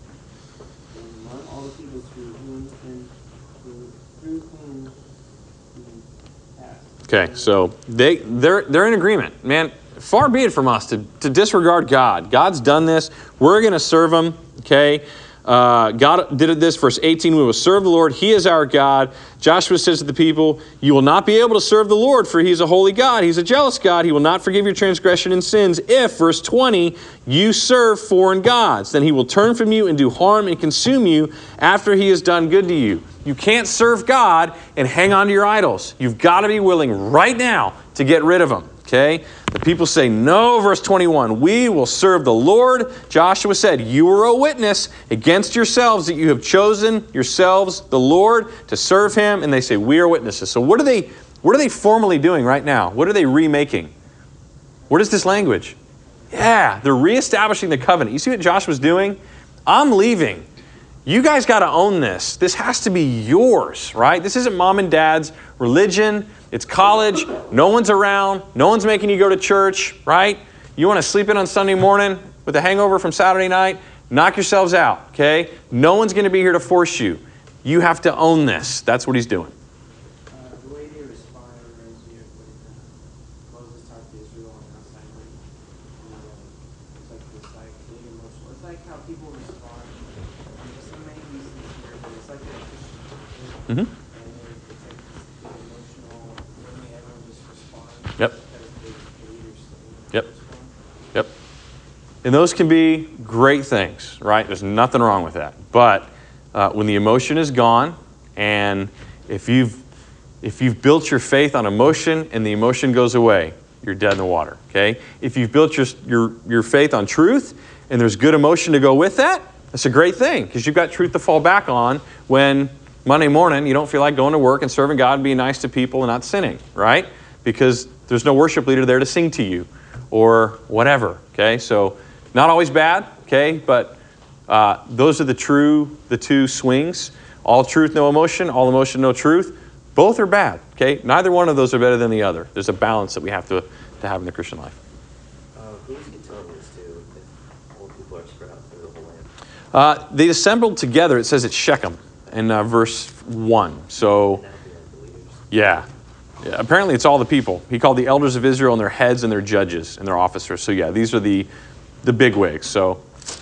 And among all the people through whom and through, through whom we passed. Okay, so they they're they're in agreement, man. Far be it from us to, to disregard God. God's done this. We're going to serve him, okay? Uh, God did this, verse eighteen, we will serve the Lord. He is our God. Joshua says to the people, you will not be able to serve the Lord, for he is a holy God. He's a jealous God. He will not forgive your transgression and sins if, verse twenty, you serve foreign gods. Then he will turn from you and do harm and consume you after he has done good to you. You can't serve God and hang on to your idols. You've got to be willing right now to get rid of them. Okay? The people say, no, verse twenty-one, we will serve the Lord. Joshua said, you are a witness against yourselves that you have chosen yourselves the Lord to serve him. And they say, we are witnesses. So what are they, what are they formally doing right now? What are they remaking? What is this language? Yeah, they're reestablishing the covenant. You see what Joshua's doing? I'm leaving. You guys got to own this. This has to be yours, right? This isn't mom and dad's religion. It's college. No one's around. No one's making you go to church, right? You want to sleep in on Sunday morning with a hangover from Saturday night? Knock yourselves out, okay? No one's going to be here to force you. You have to own this. That's what he's doing. Uh, the way they respond reminds me of when uh, Moses talked to Israel on Mount Sinai. And, uh, it's like this like big emotional. It's like how people respond. There's so many of these things here, but it's like a Christian. Mm-hmm. And then it's like this big emotional. Really, everyone just responds. Yep. Because the, the leaders say Yep. respond. Yep. And those can be great things, right? There's nothing wrong with that. But uh, when the emotion is gone, and if you've if you've built your faith on emotion and the emotion goes away, you're dead in the water, okay? If you've built your your, your faith on truth and there's good emotion to go with that, that's a great thing because you've got truth to fall back on when Monday morning you don't feel like going to work and serving God and being nice to people and not sinning, right? Because there's no worship leader there to sing to you or whatever, okay? So not always bad, okay? But uh, those are the true, the two swings. All truth, no emotion. All emotion, no truth. Both are bad, okay? Neither one of those are better than the other. There's a balance that we have to, to have in the Christian life. Uh, who's he telling this to if all people are spread out through the whole land? Uh, they assembled together. It says it's Shechem in uh, verse one. So, That'd be unbelievers. yeah. yeah. Apparently it's all the people. He called the elders of Israel and their heads and their judges and their officers. So yeah, these are the, the big wigs. So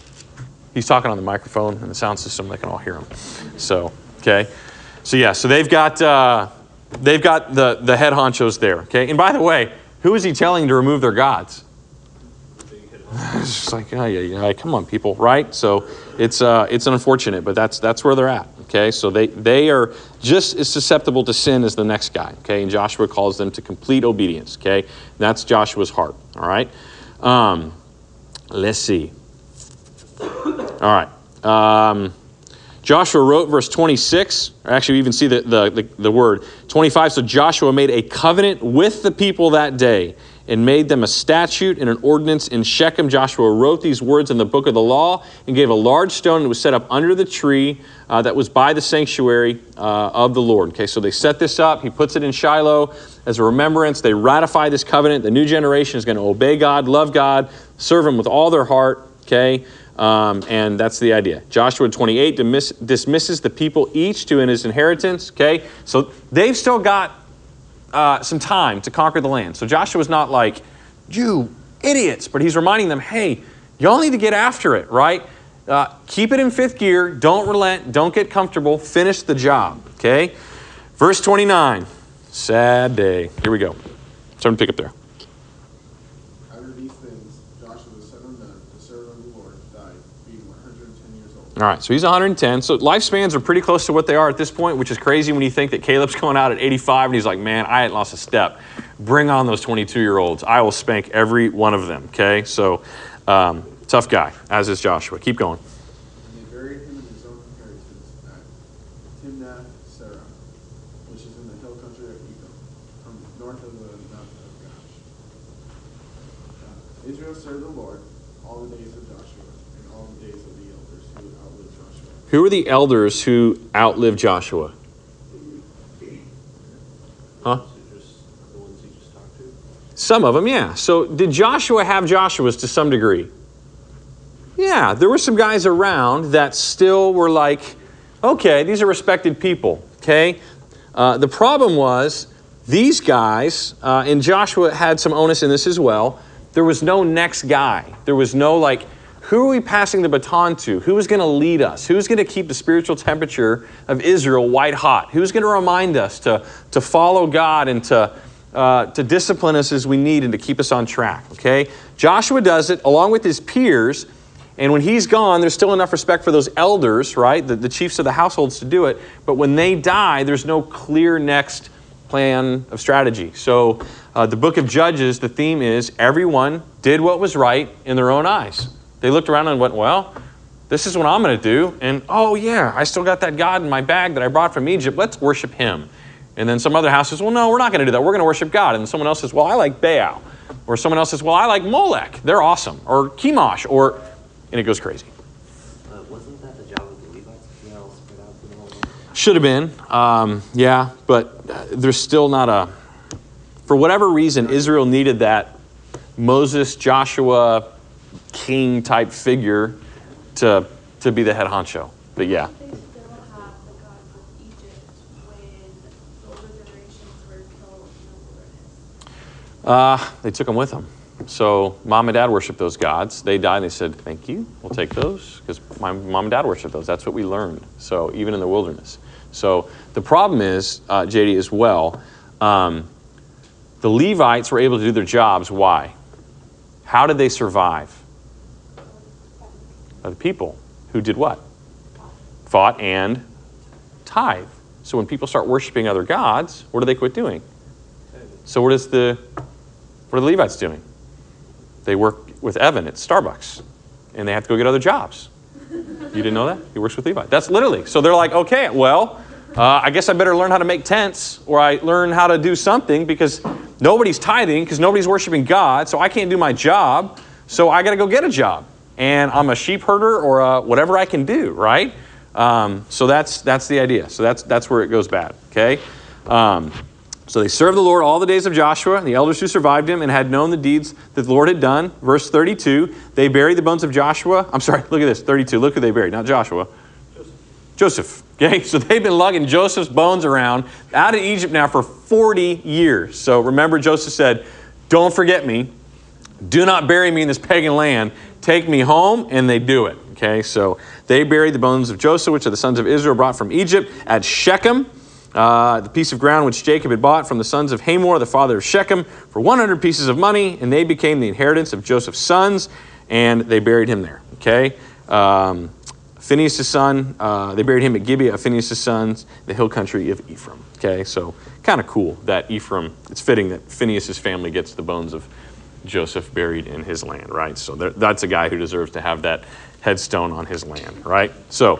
he's talking on the microphone and the sound system. They can all hear him. So, okay. So yeah, so they've got, uh, they've got the, the head honchos there, okay? And by the way, who is he telling to remove their gods? It's just like, oh, yeah, yeah, come on, people, right? So it's uh, it's unfortunate, but that's that's where they're at, okay? So they, they are just as susceptible to sin as the next guy, okay? And Joshua calls them to complete obedience, okay? And that's Joshua's heart, all right? Um, let's see. All right. Um, Joshua wrote, verse twenty-six, or actually we even see the, the, the, the word, twenty-five, so Joshua made a covenant with the people that day and made them a statute and an ordinance in Shechem. Joshua wrote these words in the book of the law and gave a large stone that was set up under the tree uh, that was by the sanctuary uh, of the Lord. Okay, so they set this up. He puts it in Shiloh as a remembrance. They ratify this covenant. The new generation is going to obey God, love God, serve Him with all their heart. Okay, um, and that's the idea. Joshua twenty-eight dismiss, dismisses the people each to in his inheritance. Okay, so they've still got Uh, some time to conquer the land. So Joshua's not like, you idiots, but he's reminding them, hey, y'all need to get after it, right? Uh, keep it in fifth gear. Don't relent. Don't get comfortable. Finish the job, okay? Verse twenty-nine, sad day. Here we go. Starting to pick up there. After these things, Joshua, the son of Nun, the servant of the Lord, died, being one hundred ten years old. All right, so he's one hundred ten. So lifespans are pretty close to what they are at this point, which is crazy when you think that Caleb's going out at eighty-five and he's like, man, I hadn't lost a step. Bring on those twenty-two-year-olds. I will spank every one of them, okay? So um, tough guy, as is Joshua. Keep going. And they buried him in his own inheritance at Timnath Serah, which is in the hill country of Ephraim, from north of the mountain of Gash. Uh, Israel served the Lord all the days of Joshua and all the days of the elders who outlived Joshua. Who are the elders who outlived Joshua? Huh? The ones you just talked to? Some of them, yeah. So did Joshua have Joshua's to some degree? Yeah, there were some guys around that still were like, okay, these are respected people, okay? Uh, the problem was these guys, uh, and Joshua had some onus in this as well, there was no next guy. There was no like, who are we passing the baton to? Who is going to lead us? Who's going to keep the spiritual temperature of Israel white hot? Who's going to remind us to, to follow God and to, uh, to discipline us as we need and to keep us on track, okay? Joshua does it along with his peers, and when he's gone, there's still enough respect for those elders, right, the, the chiefs of the households to do it, but when they die, there's no clear next plan of strategy. So uh, the book of Judges, the theme is everyone did what was right in their own eyes. They looked around and went, well, this is what I'm going to do. And, oh, yeah, I still got that God in my bag that I brought from Egypt. Let's worship him. And then some other house says, well, no, we're not going to do that. We're going to worship God. And someone else says, well, I like Baal. Or someone else says, well, I like Molech. They're awesome. Or Chemosh. Or, and it goes crazy. Uh, wasn't that the job of the Levites? You know, spread out through the whole land? Should have been. Um, yeah, but uh, there's still not a, for whatever reason, Israel needed that Moses, Joshua, king type figure to to be the head honcho. But yeah. They still have the gods of Egypt when older generations were killed in the wilderness. Uh, they took them with them. So mom and dad worshiped those gods. They died and they said, thank you, we'll take those. Because my mom and dad worshiped those. That's what we learned. So even in the wilderness. So the problem is, uh, J D, as well, um, the Levites were able to do their jobs. Why? How did they survive? The people who did what? Fought and tithe. So when people start worshiping other gods, what do they quit doing? So what is the what are the Levites doing? They work with Evan at Starbucks, and they have to go get other jobs. You didn't know that? He works with Levi. That's literally. So they're like, okay, well, uh, I guess I better learn how to make tents, or I learn how to do something because nobody's tithing, because nobody's worshiping God, so I can't do my job, so I got to go get a job. And I'm a sheep herder or a whatever I can do, right? Um, so that's that's the idea. So that's that's where it goes bad, okay? Um, so they served the Lord all the days of Joshua, and the elders who survived him and had known the deeds that the Lord had done. Verse thirty-two, they buried the bones of Joshua. I'm sorry, look at this, thirty-two. Look who they buried, not Joshua. Joseph. Okay, so they've been lugging Joseph's bones around out of Egypt now for forty years. So remember, Joseph said, don't forget me. Do not bury me in this pagan land. Take me home, and they do it. Okay, so they buried the bones of Joseph, which are the sons of Israel brought from Egypt, at Shechem. uh, the piece of ground which Jacob had bought from the sons of Hamor, the father of Shechem, for one hundred pieces of money, and they became the inheritance of Joseph's sons, and they buried him there. Okay? Um, Phinehas' son, uh, they buried him at Gibeah of Phinehas' sons, the hill country of Ephraim. Okay? So kind of cool that Ephraim, it's fitting that Phinehas' family gets the bones of Joseph buried in his land, right? So there, that's a guy who deserves to have that headstone on his land, right? So,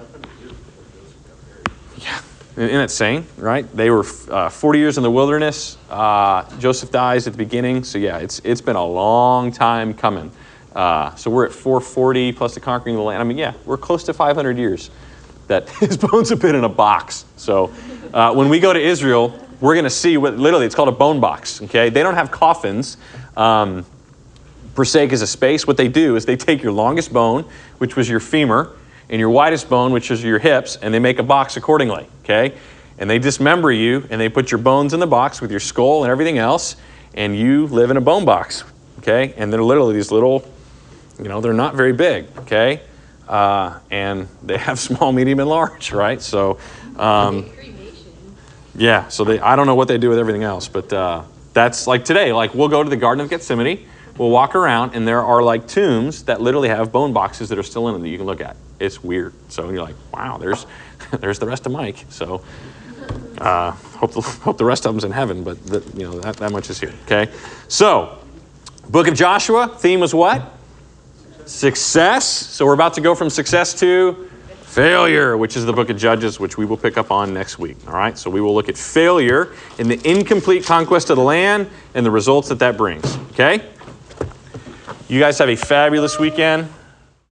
yeah, isn't it saying, right? They were uh, forty years in the wilderness. Uh, Joseph dies at the beginning. So, yeah, it's it's been a long time coming. Uh, so we're at four forty plus the conquering of the land. I mean, yeah, we're close to five hundred years that his bones have been in a box. So uh, when we go to Israel, we're going to see what, literally, it's called a bone box, okay? They don't have coffins um, per se as a space. What they do is they take your longest bone, which was your femur, and your widest bone, which is your hips, and they make a box accordingly, okay? And they dismember you, and they put your bones in the box with your skull and everything else, and you live in a bone box, okay? And they're literally these little, you know, they're not very big, okay? Uh, and they have small, medium, and large, right? So, um, yeah, so they, I don't know what they do with everything else, but uh, that's like today, like we'll go to the Garden of Gethsemane, we'll walk around, and there are like tombs that literally have bone boxes that are still in them that you can look at. It's weird. So you're like, wow, there's there's the rest of Mike. So uh, hope, the, hope the rest of them's in heaven, but the, you know that, that much is here, okay? So, book of Joshua, theme was what? Success. So we're about to go from success to failure, which is the book of Judges, which we will pick up on next week. All right, so we will look at failure in the incomplete conquest of the land and the results that that brings. Okay? You guys have a fabulous weekend.